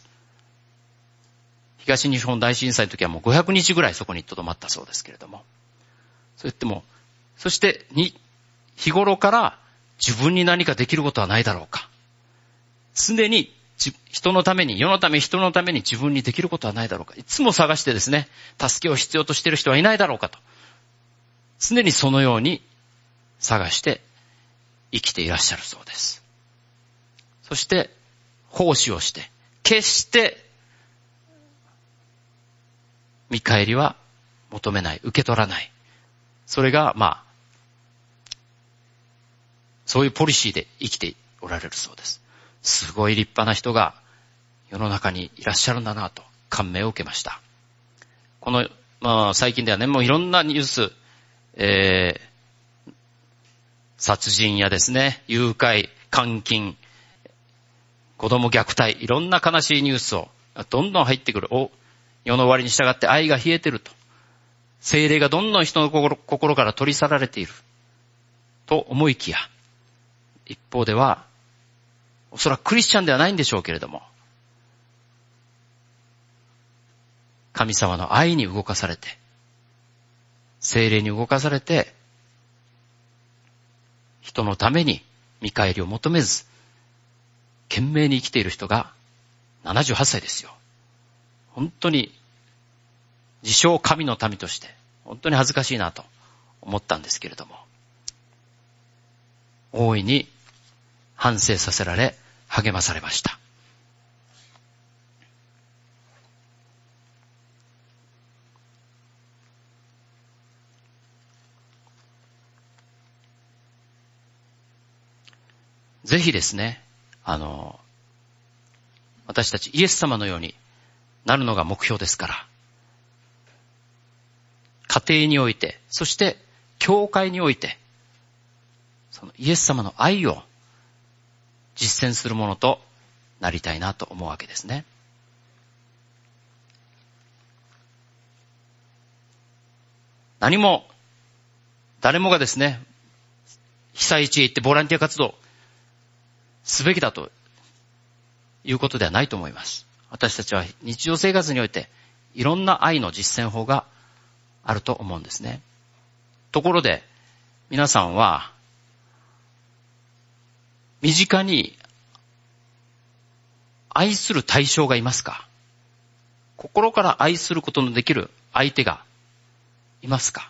東日本大震災の時はもうごひゃくにちぐらいそこに留まったそうですけれども、そうやっても、そしてに日頃から自分に何かできることはないだろうか。常に人のために、世のため、人のために自分にできることはないだろうか。いつも探してですね、助けを必要としている人はいないだろうかと。常にそのように探して生きていらっしゃるそうです。そして奉仕をして、決して見返りは求めない、受け取らない。それがまあ、そういうポリシーで生きておられるそうです。すごい立派な人が世の中にいらっしゃるんだなと感銘を受けました。この、まあ、最近ではね、もういろんなニュース、えー、殺人やですね、誘拐、監禁、子供虐待、いろんな悲しいニュースをどんどん入ってくる。お世の終わりに従って愛が冷えてると。 聖霊がどんどん人の心、心から取り去られていると思いきや、一方では、おそらくクリスチャンではないんでしょうけれども、神様の愛に動かされて、聖霊に動かされて、人のために見返りを求めず、懸命に生きている人がななじゅうはっさいですよ。本当に自称神の民として本当に恥ずかしいなと思ったんですけれども、大いに反省させられ励まされました。ぜひですね、あの、私たちイエス様のようになるのが目標ですから、家庭において、そして教会において、そのイエス様の愛を実践するものとなりたいなと思うわけですね。何も、誰もがですね、被災地へ行ってボランティア活動すべきだということではないと思います。私たちは日常生活においていろんな愛の実践法があると思うんですね。ところで皆さんは身近に愛する対象がいますか？心から愛することのできる相手がいますか？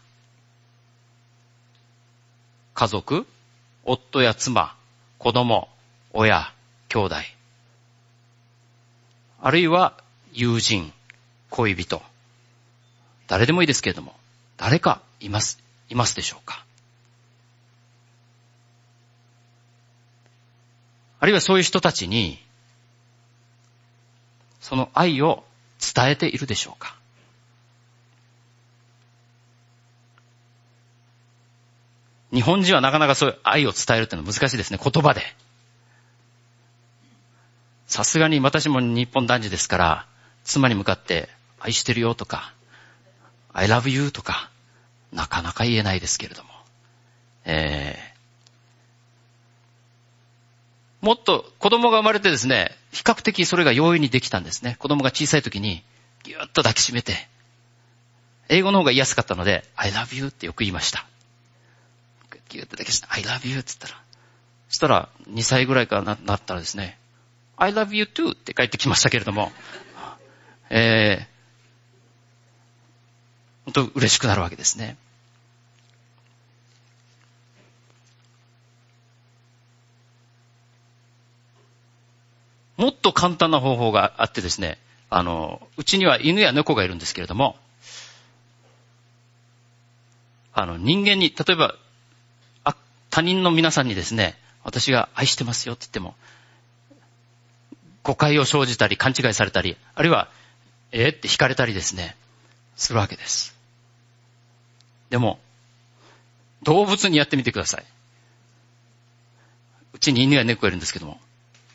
家族、夫や妻、子供、親、兄弟、あるいは友人、恋人、誰でもいいですけれども、誰かいます、いますでしょうか？あるいはそういう人たちに、その愛を伝えているでしょうか？日本人はなかなかそういう愛を伝えるっていうのは難しいですね、言葉で。さすがに私も日本男児ですから、妻に向かって愛してるよとか、I love you とか、なかなか言えないですけれども。えー、もっと子供が生まれてですね、比較的それが容易にできたんですね。子供が小さい時にぎゅっと抱きしめて、英語の方が言いやすかったので、I love you ってよく言いました。ぎゅっと抱きしめて、I love you って言ったら、そしたらにさいぐらいから な, なったらですね、I love you too って帰ってきましたけれども、えー、本当嬉しくなるわけですね。もっと簡単な方法があってですね、あの、うちには犬や猫がいるんですけれども、あの、人間に、例えば、あ、他人の皆さんにですね、私が愛してますよって言っても、誤解を生じたり勘違いされたり、あるいは、えー、って惹かれたりですね、するわけです。でも、動物にやってみてください。うちに犬や猫がいるんですけども、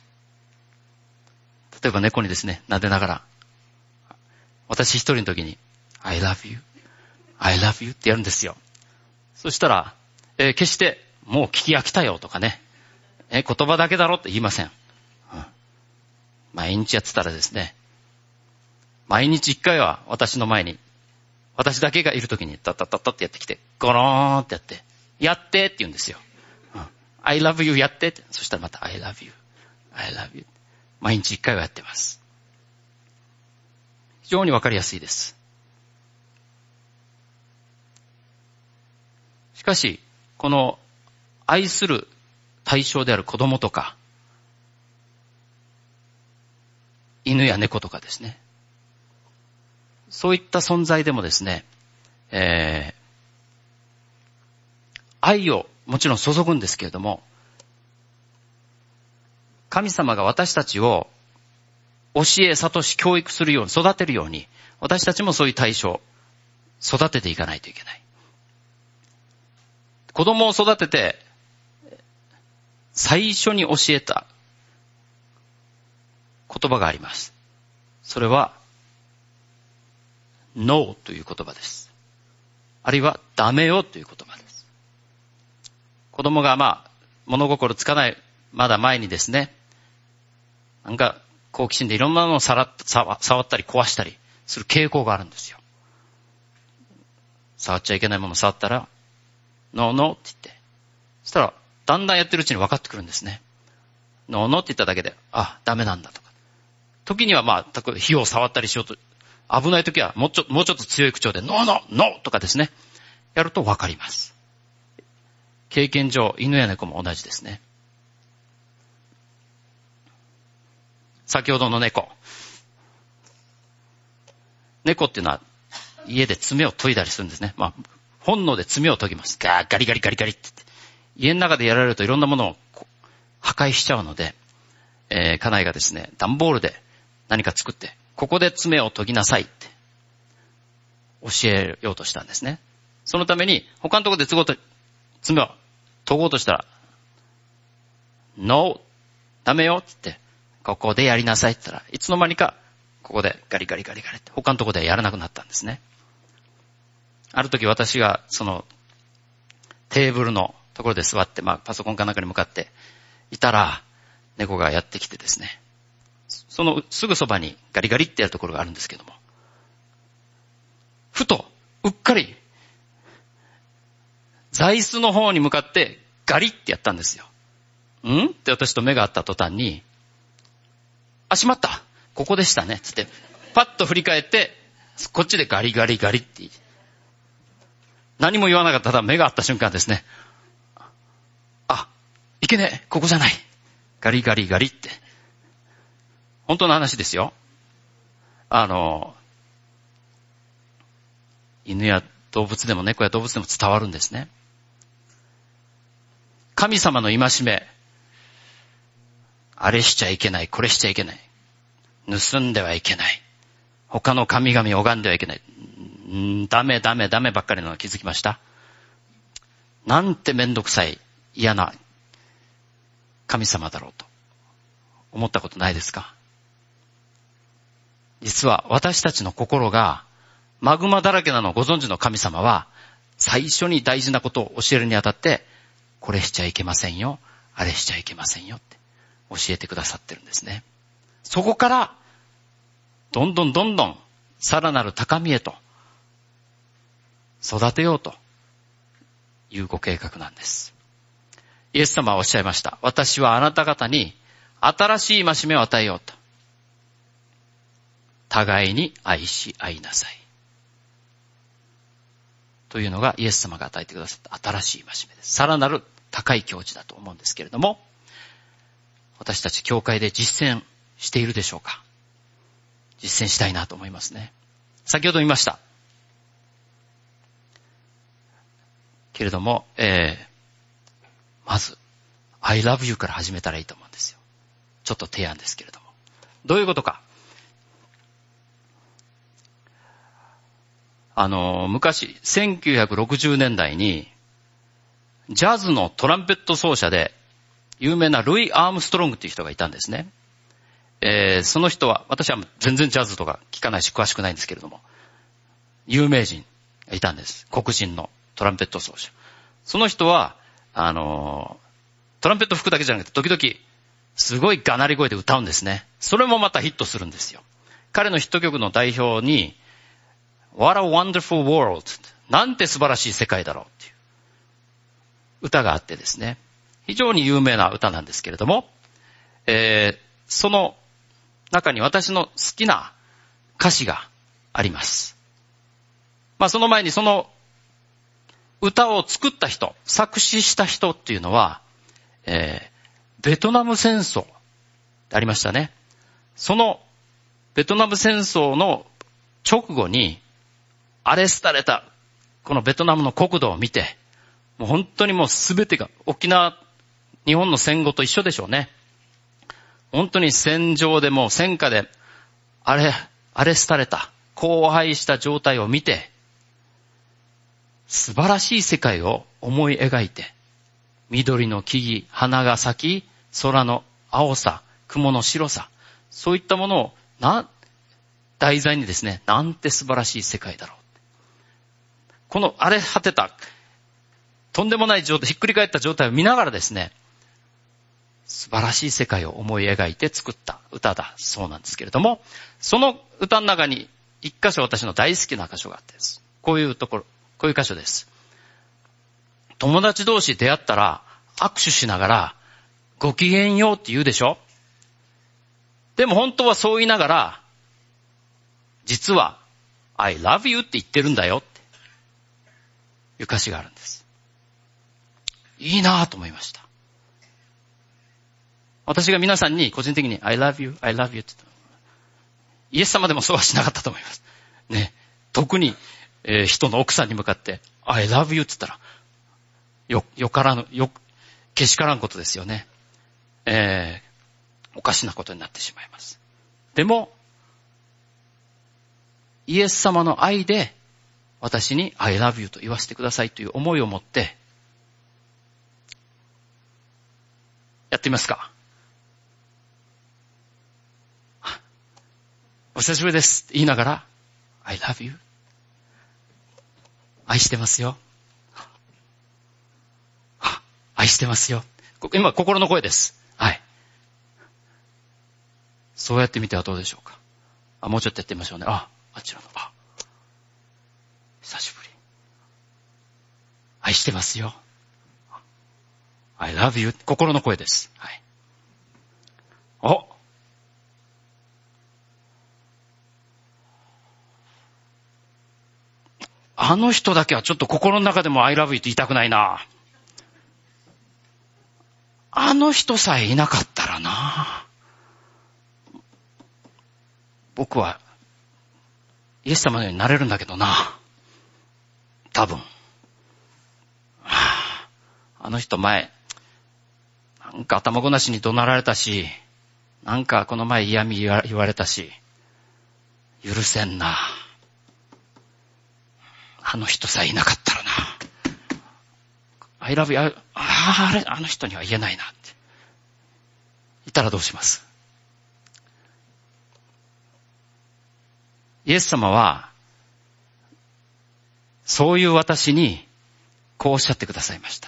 例えば猫にですね、撫でながら、私一人の時に、I love you, I love you ってやるんですよ。そしたら、えー、決して、もう聞き飽きたよとかね、えー、言葉だけだろって言いません。毎日やってたらですね、毎日一回は私の前に、私だけがいるときにタッタッタッタってやってきて、ゴローンってやって、やってって言うんですよ。うん、I love you やってって。そしたらまた I love you, I love you。毎日一回はやってます。非常にわかりやすいです。しかし、この愛する対象である子供とか、犬や猫とかですね。そういった存在でもですね、えー、愛をもちろん注ぐんですけれども、神様が私たちを教え、諭し、教育するように、育てるように、私たちもそういう対象、育てていかないといけない。子供を育てて、最初に教えた言葉があります。それは、ノーという言葉です。 あるいはダメよという言葉です。子供がまあ、物心つかない、まだ前にですね、なんか好奇心でいろんなものを触ったり壊したりする傾向があるんですよ。触っちゃいけないものを触ったら、ノーノーって言って、そしたら、だんだんやってるうちに分かってくるんですね。ノーノーって言っただけで、あ、ダメなんだとか。時にはまあ、火を触ったりしようと、危ない時はもうちょ、もうちょっと強い口調で、ノーノーノーとかですね、やると分かります。経験上、犬や猫も同じですね。先ほどの猫。猫っていうのは、家で爪を研いだりするんですね。まあ、本能で爪を研ぎます。ガーガリガリガリガリって言って。家の中でやられるといろんなものを破壊しちゃうので、えー、家内がですね、段ボールで何か作って、ここで爪を研ぎなさいって教えようとしたんですね。そのために、他のところで都合と爪を研ごうとしたら、ノー、ダメよって言って、ここでやりなさいって言ったら、いつの間にか、ここでガリガリガリガリって、他のところでやらなくなったんですね。ある時私が、その、テーブルのところで座って、まあ、パソコンかなんかに向かっていたら、猫がやってきてですね、そのすぐそばにガリガリってやるところがあるんですけども、ふと、うっかり、座椅子の方に向かってガリってやったんですよ。んって私と目が合った途端に、あ、しまった。ここでしたね。つって、パッと振り返って、こっちでガリガリガリって。何も言わなかった。ただ目が合った瞬間ですね。あ、いけねえ。ここじゃない。ガリガリガリって。本当の話ですよ。あの、犬や動物でも猫や動物でも伝わるんですね。神様の戒め。あれしちゃいけない。これしちゃいけない。盗んではいけない。他の神々を拝んではいけない。んダメダメダメばっかりなの気づきました。なんてめんどくさい嫌な神様だろうと思ったことないですか？実は私たちの心がマグマだらけなのをご存知の神様は、最初に大事なことを教えるにあたって、これしちゃいけませんよ、あれしちゃいけませんよって教えてくださってるんですね。そこからどんどんどんどんさらなる高みへと育てようというご計画なんです。イエス様はおっしゃいました。私はあなた方に新しい戒めを与えようと。互いに愛し合いなさい。というのがイエス様が与えてくださった新しい戒めです。さらなる高い境地だと思うんですけれども、私たち教会で実践しているでしょうか？実践したいなと思いますね。先ほど言いました。けれども、えー、まず、I love you から始めたらいいと思うんですよ。ちょっと提案ですけれども。どういうことか。あの、昔、せんきゅうひゃくろくじゅうねんだいに、ジャズのトランペット奏者で、有名なルイ・アームストロングっていう人がいたんですね。えー、その人は、私は全然ジャズとか聞かないし詳しくないんですけれども、有名人がいたんです。黒人のトランペット奏者。その人は、あの、トランペット吹くだけじゃなくて、時々、すごいがなり声で歌うんですね。それもまたヒットするんですよ。彼のヒット曲の代表に、What a wonderful world! なんて素晴らしい世界だろうっていう歌があってですね。非常に有名な歌なんですけれども、えー、その中に私の好きな歌詞があります。まあその前にその歌を作った人、作詞した人っていうのは、えー、ベトナム戦争ありましたね。そのベトナム戦争の直後にアレストされたこのベトナムの国土を見て、もう本当にもうすべてが沖縄、日本の戦後と一緒でしょうね。本当に戦場でもう戦火であれ、アレストされた、荒廃した状態を見て、素晴らしい世界を思い描いて、緑の木々、花が咲き、空の青さ、雲の白さ、そういったものをな題材にですね、なんて素晴らしい世界だろう。 この荒れ果てた、とんでもない状態、ひっくり返った状態を見ながらですね、素晴らしい世界を思い描いて作った歌だそうなんですけれども、その歌の中に一箇所私の大好きな箇所があってです。こういうところ、こういう箇所です。友達同士出会ったら握手しながらごきげんようって言うでしょ。でも本当はそう言いながら、実は I love you って言ってるんだよっていう歌詞があるんです。いいなぁと思いました。私が皆さんに個人的に I love you, I love you って言った。イエス様でもそうはしなかったと思います。ね。特に、えー、人の奥さんに向かって I love you って言ったら、よ、よからぬ、よ、けしからんことですよね。えー、おかしなことになってしまいます。でも、イエス様の愛で私に I love you と言わせてくださいという思いを持ってやってみますか。お久しぶりですって言いながら I love you 愛してますよ。愛してますよ。今心の声です。はい。そうやってみてはどうでしょうか。あ、もうちょっとやってみましょうね。あ、あちらの。あ、久しぶり。愛してますよ。I love you 心の声です。はい。お、あの人だけはちょっと心の中でも I love you って言いたくないな。あの人さえいなかったらな。僕はイエス様のようになれるんだけどな。多分。はあ、あの人前、なんか頭ごなしに怒鳴られたし、なんかこの前嫌味言われたし、許せんな。あの人さえいなかったらな。I love you, あ, あれ、あの人には言えないなって。言ったらどうします？イエス様は、そういう私に、こうおっしゃってくださいました。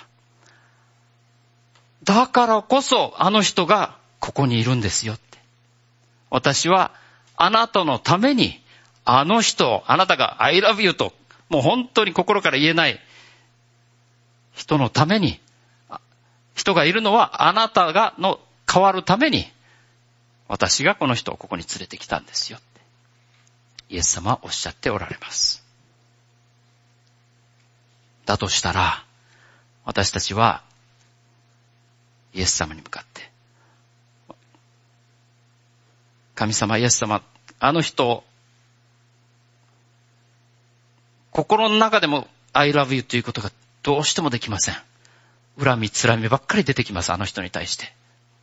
だからこそ、あの人がここにいるんですよって。私は、あなたのために、あの人、あなたが I love you と、もう本当に心から言えない人のために、人がいるのはあなたがの変わるために、私がこの人をここに連れてきたんですよって。イエス様はおっしゃっておられます。だとしたら、私たちは、イエス様に向かって、神様、イエス様、あの人を、心の中でも I love you ということがどうしてもできません。恨み、つらみばっかり出てきます、あの人に対して。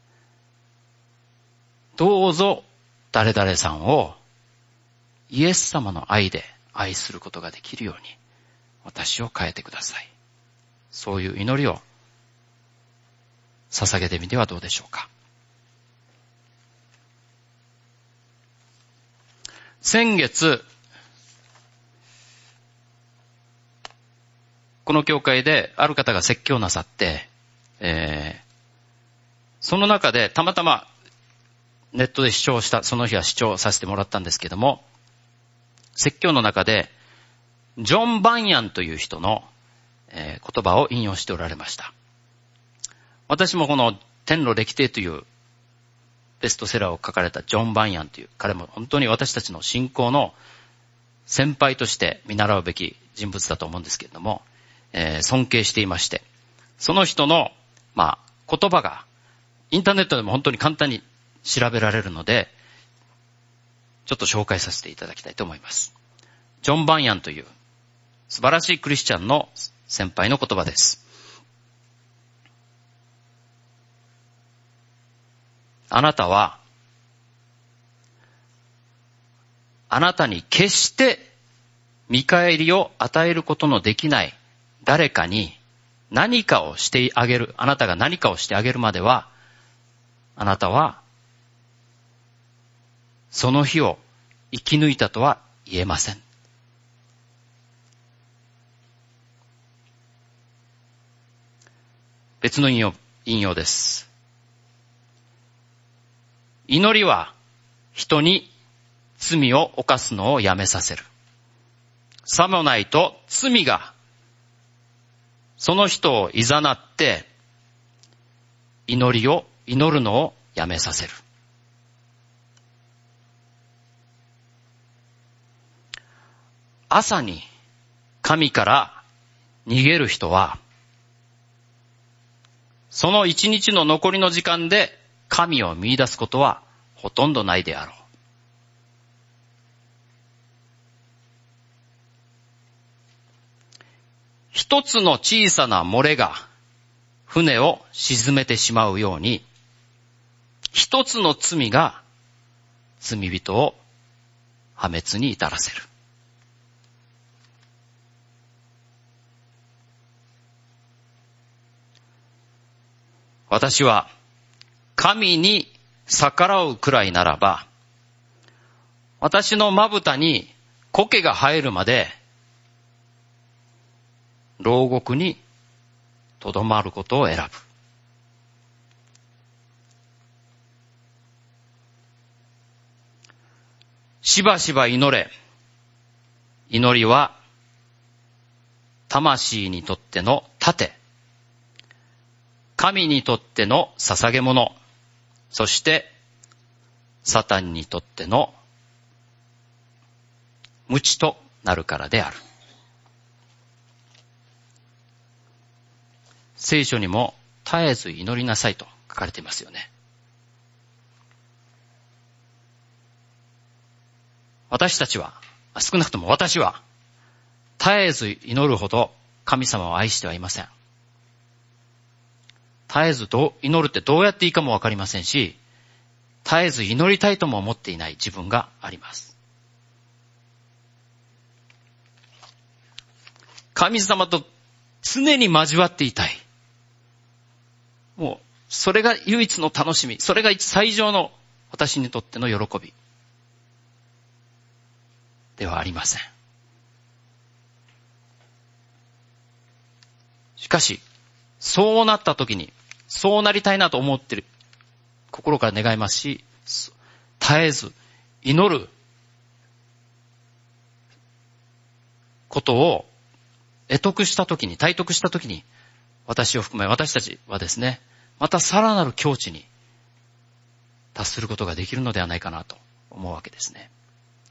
どうぞ、誰々さんを、イエス様の愛で愛することができるように、私を変えてください。そういう祈りを捧げてみてはどうでしょうか。先月、この教会である方が説教なさって、えー、その中でたまたまネットで視聴した、その日は視聴させてもらったんですけども、説教の中でジョン・バンヤンという人の、えー、言葉を引用しておられました。私もこの天路歴帝というベストセラーを書かれたジョン・バンヤンという、彼も本当に私たちの信仰の先輩として見習うべき人物だと思うんですけれども、えー、尊敬していまして、その人の、まあ、言葉がインターネットでも本当に簡単に調べられるので、ちょっと紹介させていただきたいと思います。ジョン・バンヤンという素晴らしいクリスチャンの先輩の言葉です。あなたは、あなたに決して見返りを与えることのできない誰かに何かをしてあげる、あなたが何かをしてあげるまでは、あなたはその日を生き抜いたとは言えません。 別の引用、引用です。祈りは人に罪を犯すのをやめさせる。さもないと罪がその人をいざなって祈りを、祈るのをやめさせる。朝に神から逃げる人は、その一日の残りの時間で神を見出すことはほとんどないであろう。一つの小さな漏れが船を沈めてしまうように、一つの罪が罪人を破滅に至らせる。私は神に逆らうくらいならば、私のまぶたに苔が生えるまで牢獄にとどまることを選ぶ。しばしば祈れ。祈りは魂にとっての盾、神にとっての捧げ物、そしてサタンにとっての鞭となるからである。聖書にも絶えず祈りなさいと書かれていますよね。私たちは、少なくとも私は、絶えず祈るほど神様を愛してはいません。絶えずどう祈るってどうやっていいかもわかりませんし、絶えず祈りたいとも思っていない自分があります。神様と常に交わっていたい。もう、それが唯一の楽しみ。それが最上の私にとっての喜び。ではありません。しかし、そうなった時に、そうなりたいなと思ってる、心から願いますし、絶えず祈ることを得得した時に、体得した時に、私を含め私たちはですね、またさらなる境地に達することができるのではないかなと思うわけですね。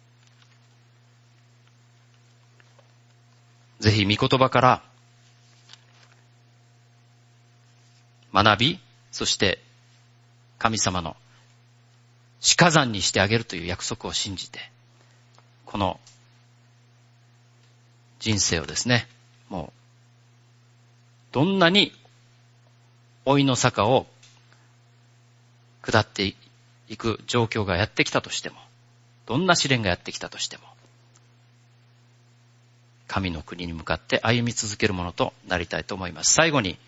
ぜひ御言葉から学び、そして神様の鹿山にしてあげるという約束を信じて、この人生をですね、もうどんなに老いの坂を下っていく状況がやってきたとしても、どんな試練がやってきたとしても、神の国に向かって歩み続けるものとなりたいと思います。最後に、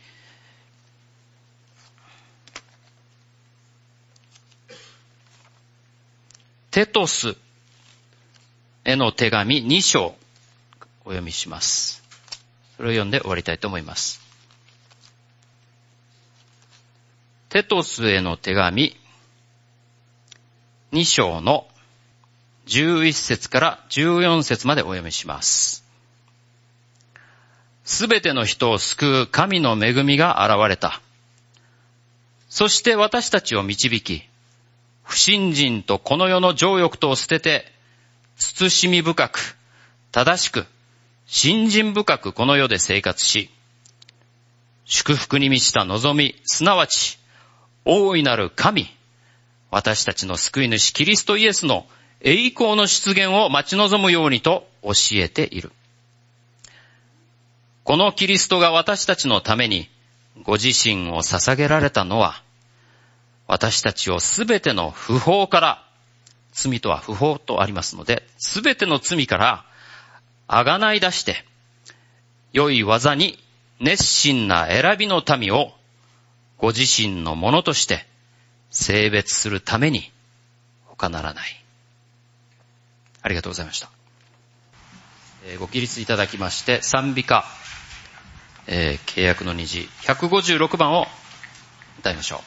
テトスへの手紙に章お読みします。それを読んで終わりたいと思います。テトスへの手紙に章のじゅういっ節からじゅうよん節までお読みします。すべての人を救う神の恵みが現れた。そして私たちを導き、不信心とこの世の情欲とを捨てて、慎み深く、正しく、信心深くこの世で生活し、祝福に満ちた望み、すなわち、大いなる神、私たちの救い主キリストイエスの栄光の出現を待ち望むようにと教えている。このキリストが私たちのためにご自身を捧げられたのは、私たちをすべての不法から、罪とは不法とありますので、すべての罪からあがない出して、良い技に熱心な選びの民をご自身のものとして性別するために他ならない。ありがとうございました。えー、ご起立いただきまして、賛美歌えー、契約の虹ひゃくごじゅうろくばんを歌いましょう。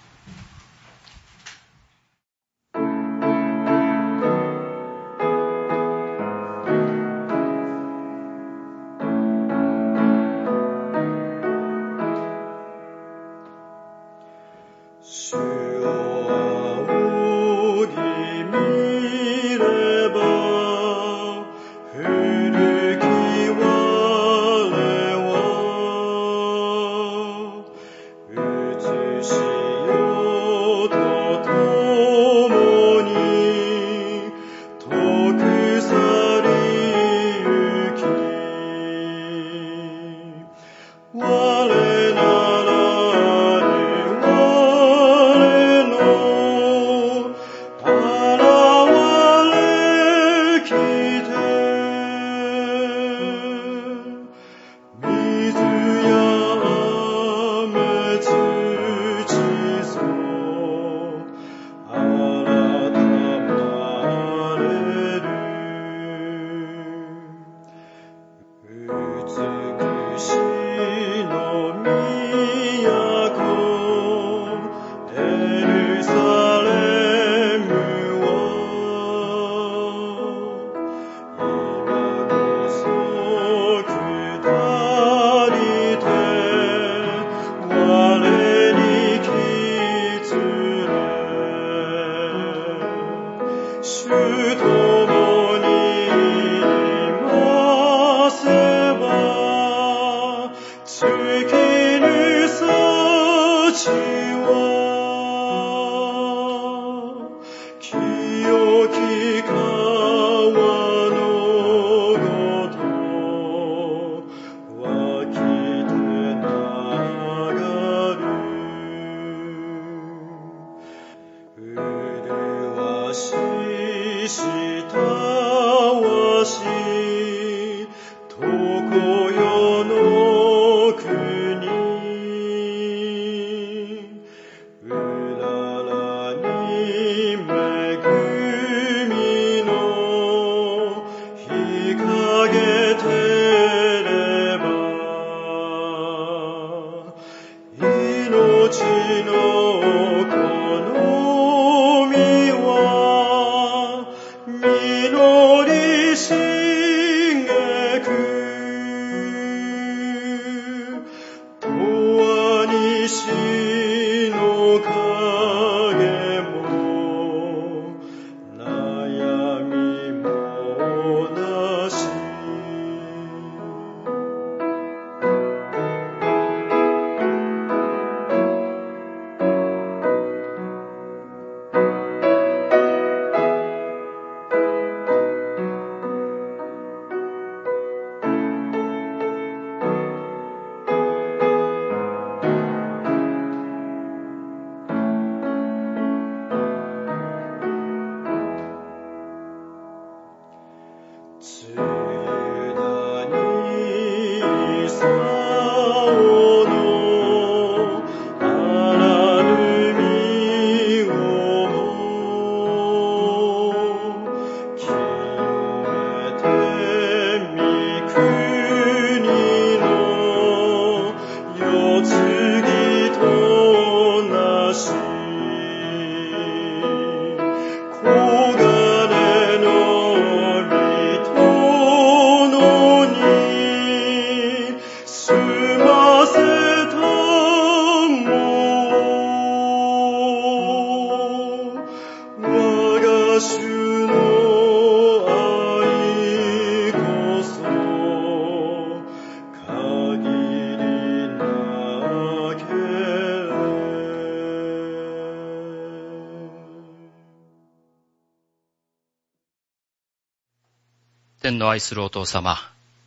天の愛するお父様、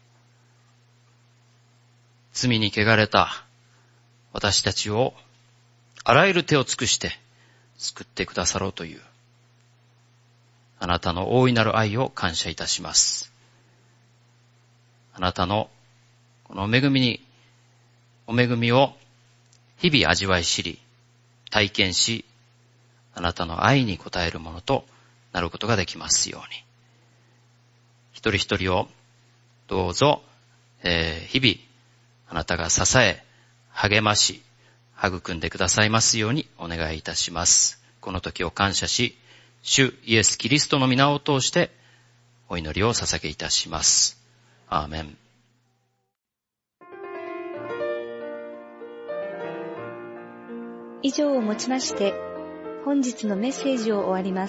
罪に汚れた私たちをあらゆる手を尽くして救ってくださろうというあなたの大いなる愛を感謝いたします。あなたのこの恵みに、お恵みを日々味わい知り、体験し、あなたの愛に応えるものとなることができますように。一人一人をどうぞ、えー、日々 あなたが支え、励まし、育んでくださいますようにお願いいたします。この時を感謝し、主イエス・キリストの皆を通してお祈りを捧げいたします。アーメン。 以上をもちまして本日のメッセージを終わります。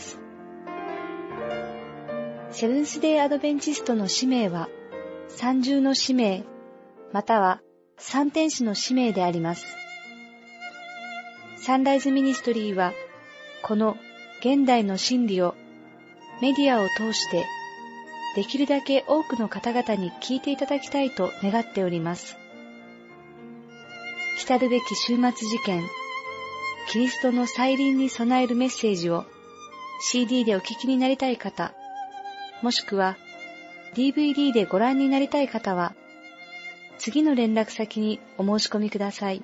セブンスデーアドベンチストの使命は三重の使命または三天使の使命であります。サンライズミニストリーはこの現代の真理をメディアを通してできるだけ多くの方々に聞いていただきたいと願っております。来るべき終末事件、キリストの再臨に備えるメッセージを シーディー でお聞きになりたい方、もしくは ディーブイディー でご覧になりたい方は、次の連絡先にお申し込みください。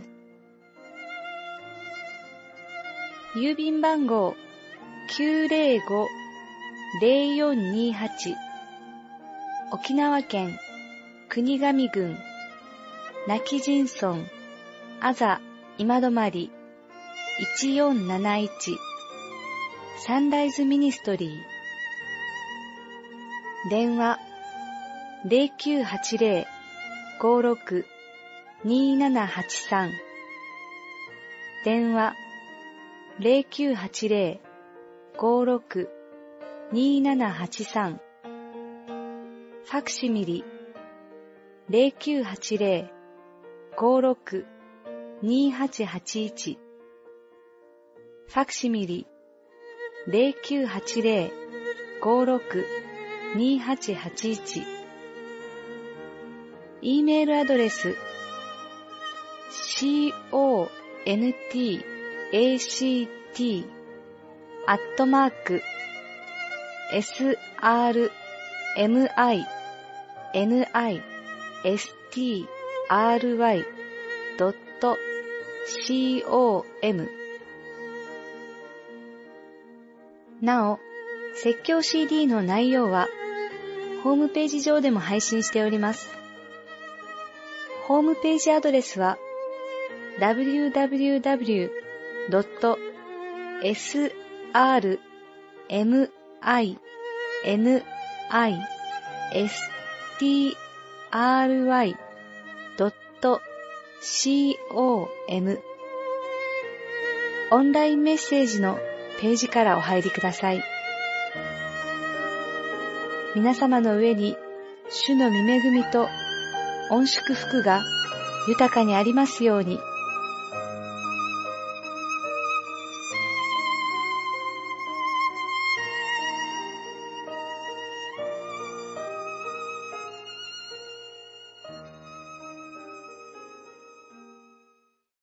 郵便番号 きゅうぜろごーぜろよんにはち 沖縄県国頭郡今帰仁村あざ今泊いちよんなないちサンライズミニストリー。電話 ゼロきゅうはちゼロ ごろく にーななはちさん 電話 ゼロきゅうはちゼロ ごろく にーななはちさん ファクシミリ ゼロきゅうはちゼロ ごろく にーはちはちいち ファクシミリ ゼロきゅうはちゼロ ごろく にーはちはちいち E メールアドレス コンタクト アットマーク エスアールエムアイエヌアイエスティーアールワイ ドット コム なお、説教 シーディー の内容はホームページ上でも配信しております。ホームページアドレスは ダブリューダブリューダブリュー ドット エスアールエムアイエヌアイエスティーアールワイ ドット コム オンラインメッセージのページからお入りください。皆様の上に主の御恵みと御祝福が豊かにありますように。